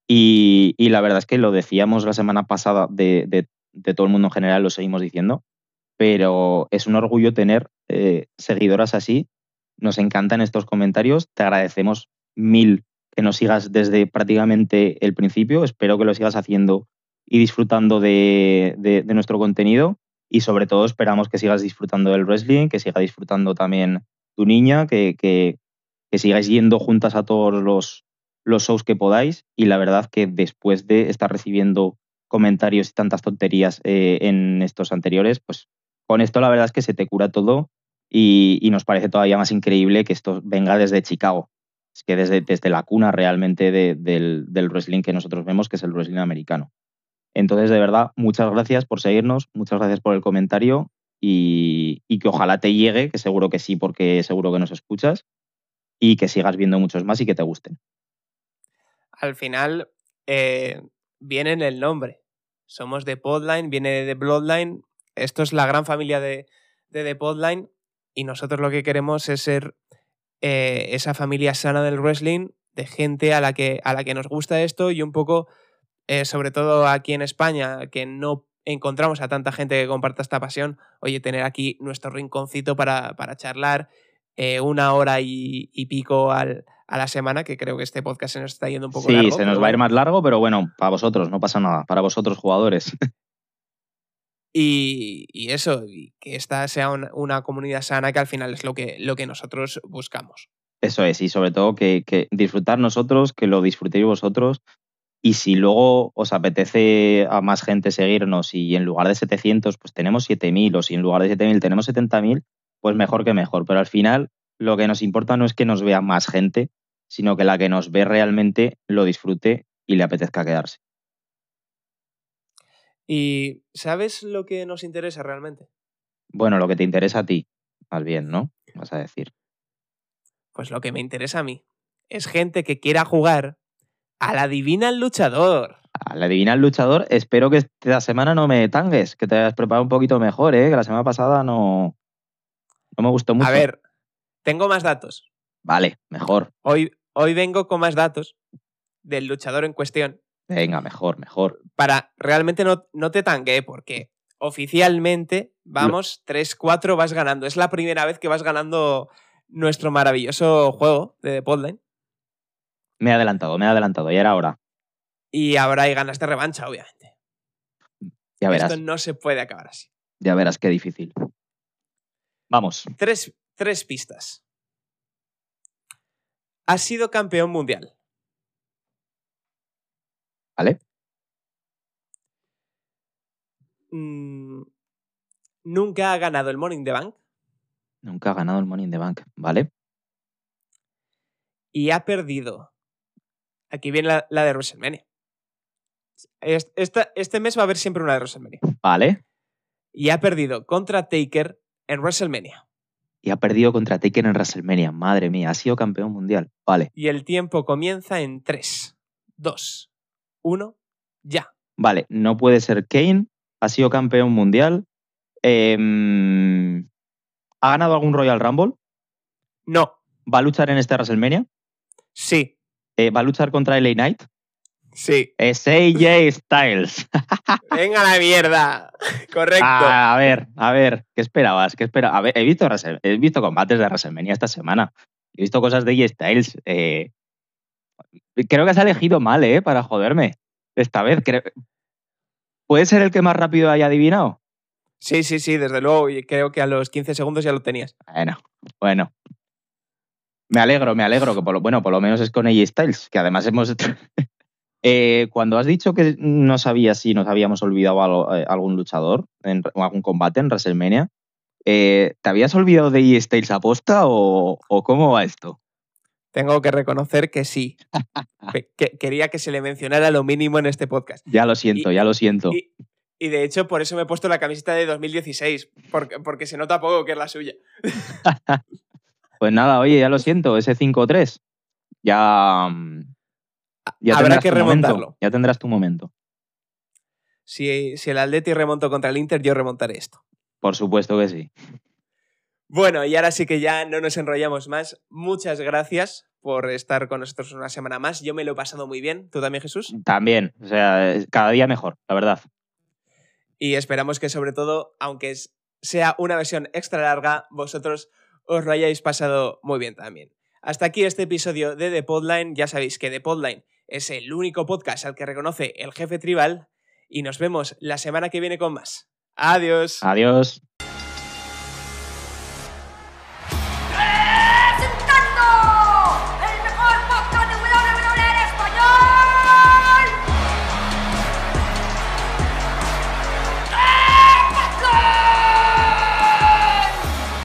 Y, y la verdad es que lo decíamos la semana pasada de, de, de todo el mundo en general, lo seguimos diciendo, pero es un orgullo tener eh, seguidoras así. Nos encantan estos comentarios, te agradecemos mil que nos sigas desde prácticamente el principio. Espero que lo sigas haciendo y disfrutando de, de, de nuestro contenido, y sobre todo esperamos que sigas disfrutando del wrestling, que siga disfrutando también tu niña, que, que, que sigáis yendo juntas a todos los, los shows que podáis, y la verdad que después de estar recibiendo comentarios y tantas tonterías eh, en estos anteriores, pues con esto la verdad es que se te cura todo y, y nos parece todavía más increíble que esto venga desde Chicago. Es que desde, desde la cuna realmente de, del, del wrestling que nosotros vemos, que es el wrestling americano. Entonces, de verdad, muchas gracias por seguirnos, muchas gracias por el comentario y, y que ojalá te llegue, que seguro que sí, porque seguro que nos escuchas, y que sigas viendo muchos más y que te gusten. Al final, eh, viene en el nombre. Somos de Podline, viene de Bloodline. Esto es la gran familia de, de The Podline y nosotros lo que queremos es ser eh, esa familia sana del wrestling, de gente a la que, a la que nos gusta esto y un poco, eh, sobre todo aquí en España, que no encontramos a tanta gente que comparta esta pasión, oye, tener aquí nuestro rinconcito para, para charlar eh, una hora y, y pico al, a la semana, que creo que este podcast se nos está yendo un poco sí, largo. Sí, se nos va bueno. a ir más largo, pero bueno, para vosotros, no pasa nada, para vosotros jugadores. Y, y eso, y que esta sea una, una comunidad sana, que al final es lo que, lo que nosotros buscamos. Eso es, y sobre todo que, que disfrutar nosotros, que lo disfrutéis vosotros, y si luego os apetece a más gente seguirnos y en lugar de setecientos pues tenemos siete mil, o si en lugar de siete mil tenemos setenta mil, pues mejor que mejor. Pero al final lo que nos importa no es que nos vea más gente, sino que la que nos ve realmente lo disfrute y le apetezca quedarse. ¿Y sabes lo que nos interesa realmente? Bueno, lo que te interesa a ti, más bien, ¿no? Vas a decir. Pues lo que me interesa a mí es gente que quiera jugar a la Adivina el Luchador. A la Adivina el Luchador, espero que esta semana no me tangues, que te hayas preparado un poquito mejor, ¿eh? Que la semana pasada no, no me gustó mucho. A ver, tengo más datos. Vale, mejor. Hoy, hoy vengo con más datos del luchador en cuestión. Venga, mejor, mejor. Para realmente no, no te tangué, porque oficialmente, vamos, tres cuatro vas ganando. Es la primera vez que vas ganando nuestro maravilloso juego de The Podline. Me he adelantado, me he adelantado, ya era hora. Y ahora hay ganas de revancha, obviamente. Ya verás. Esto no se puede acabar así. Ya verás qué difícil. Vamos. Tres, tres pistas. Has sido campeón mundial. ¿Vale? Mm, nunca ha ganado el Money in the Bank. Nunca ha ganado el Money in the Bank, ¿vale? Y ha perdido. Aquí viene la, la de WrestleMania. Esta, este mes va a haber siempre una de WrestleMania. Vale. Y ha perdido contra Taker en WrestleMania. Y ha perdido contra Taker en WrestleMania. Madre mía, ha sido campeón mundial. Vale. Y el tiempo comienza en tres, dos, uno, ya. Vale, no puede ser Kane. Ha sido campeón mundial. Eh, ¿Ha ganado algún Royal Rumble? No. ¿Va a luchar en este WrestleMania? Sí. Eh, ¿Va a luchar contra L A Knight? Sí. Es A J Styles. ¡Venga la mierda! Correcto. Ah, a ver, a ver, ¿qué esperabas? ¿Qué esperabas? A ver, he visto, he visto combates de WrestleMania esta semana. He visto cosas de A J Styles. Eh, creo que has elegido mal, ¿eh? Para joderme. Esta vez, creo... ¿Puede ser el que más rápido haya adivinado? Sí, sí, sí, desde luego. Y creo que a los quince segundos ya lo tenías. Bueno, bueno. Me alegro, me alegro, que por lo, bueno, por lo menos es con A J Styles, que además hemos... eh, cuando has dicho que no sabías si nos habíamos olvidado algo, eh, algún luchador en, o algún combate en WrestleMania, eh, ¿te habías olvidado de A J Styles aposta o, o cómo va esto? Tengo que reconocer que sí. que, quería que se le mencionara lo mínimo en este podcast. Ya lo siento, y, ya lo siento. Y, y de hecho, por eso me he puesto la camiseta de dos mil dieciséis, porque, porque se nota poco que es la suya. Pues nada, oye, ya lo siento, ese cinco tres. Ya, ya habrá que remontarlo. Momento, ya tendrás tu momento. Si, si el Atleti remontó contra el Inter, yo remontaré esto. Por supuesto que sí. Bueno, y ahora sí que ya no nos enrollamos más. Muchas gracias por estar con nosotros una semana más. Yo me lo he pasado muy bien. ¿Tú también, Jesús? También. O sea, cada día mejor, la verdad. Y esperamos que sobre todo, aunque sea una versión extra larga, vosotros os lo hayáis pasado muy bien también. Hasta aquí este episodio de The Podline. Ya sabéis que The Podline es el único podcast al que reconoce el jefe tribal y nos vemos la semana que viene con más. Adiós. Adiós.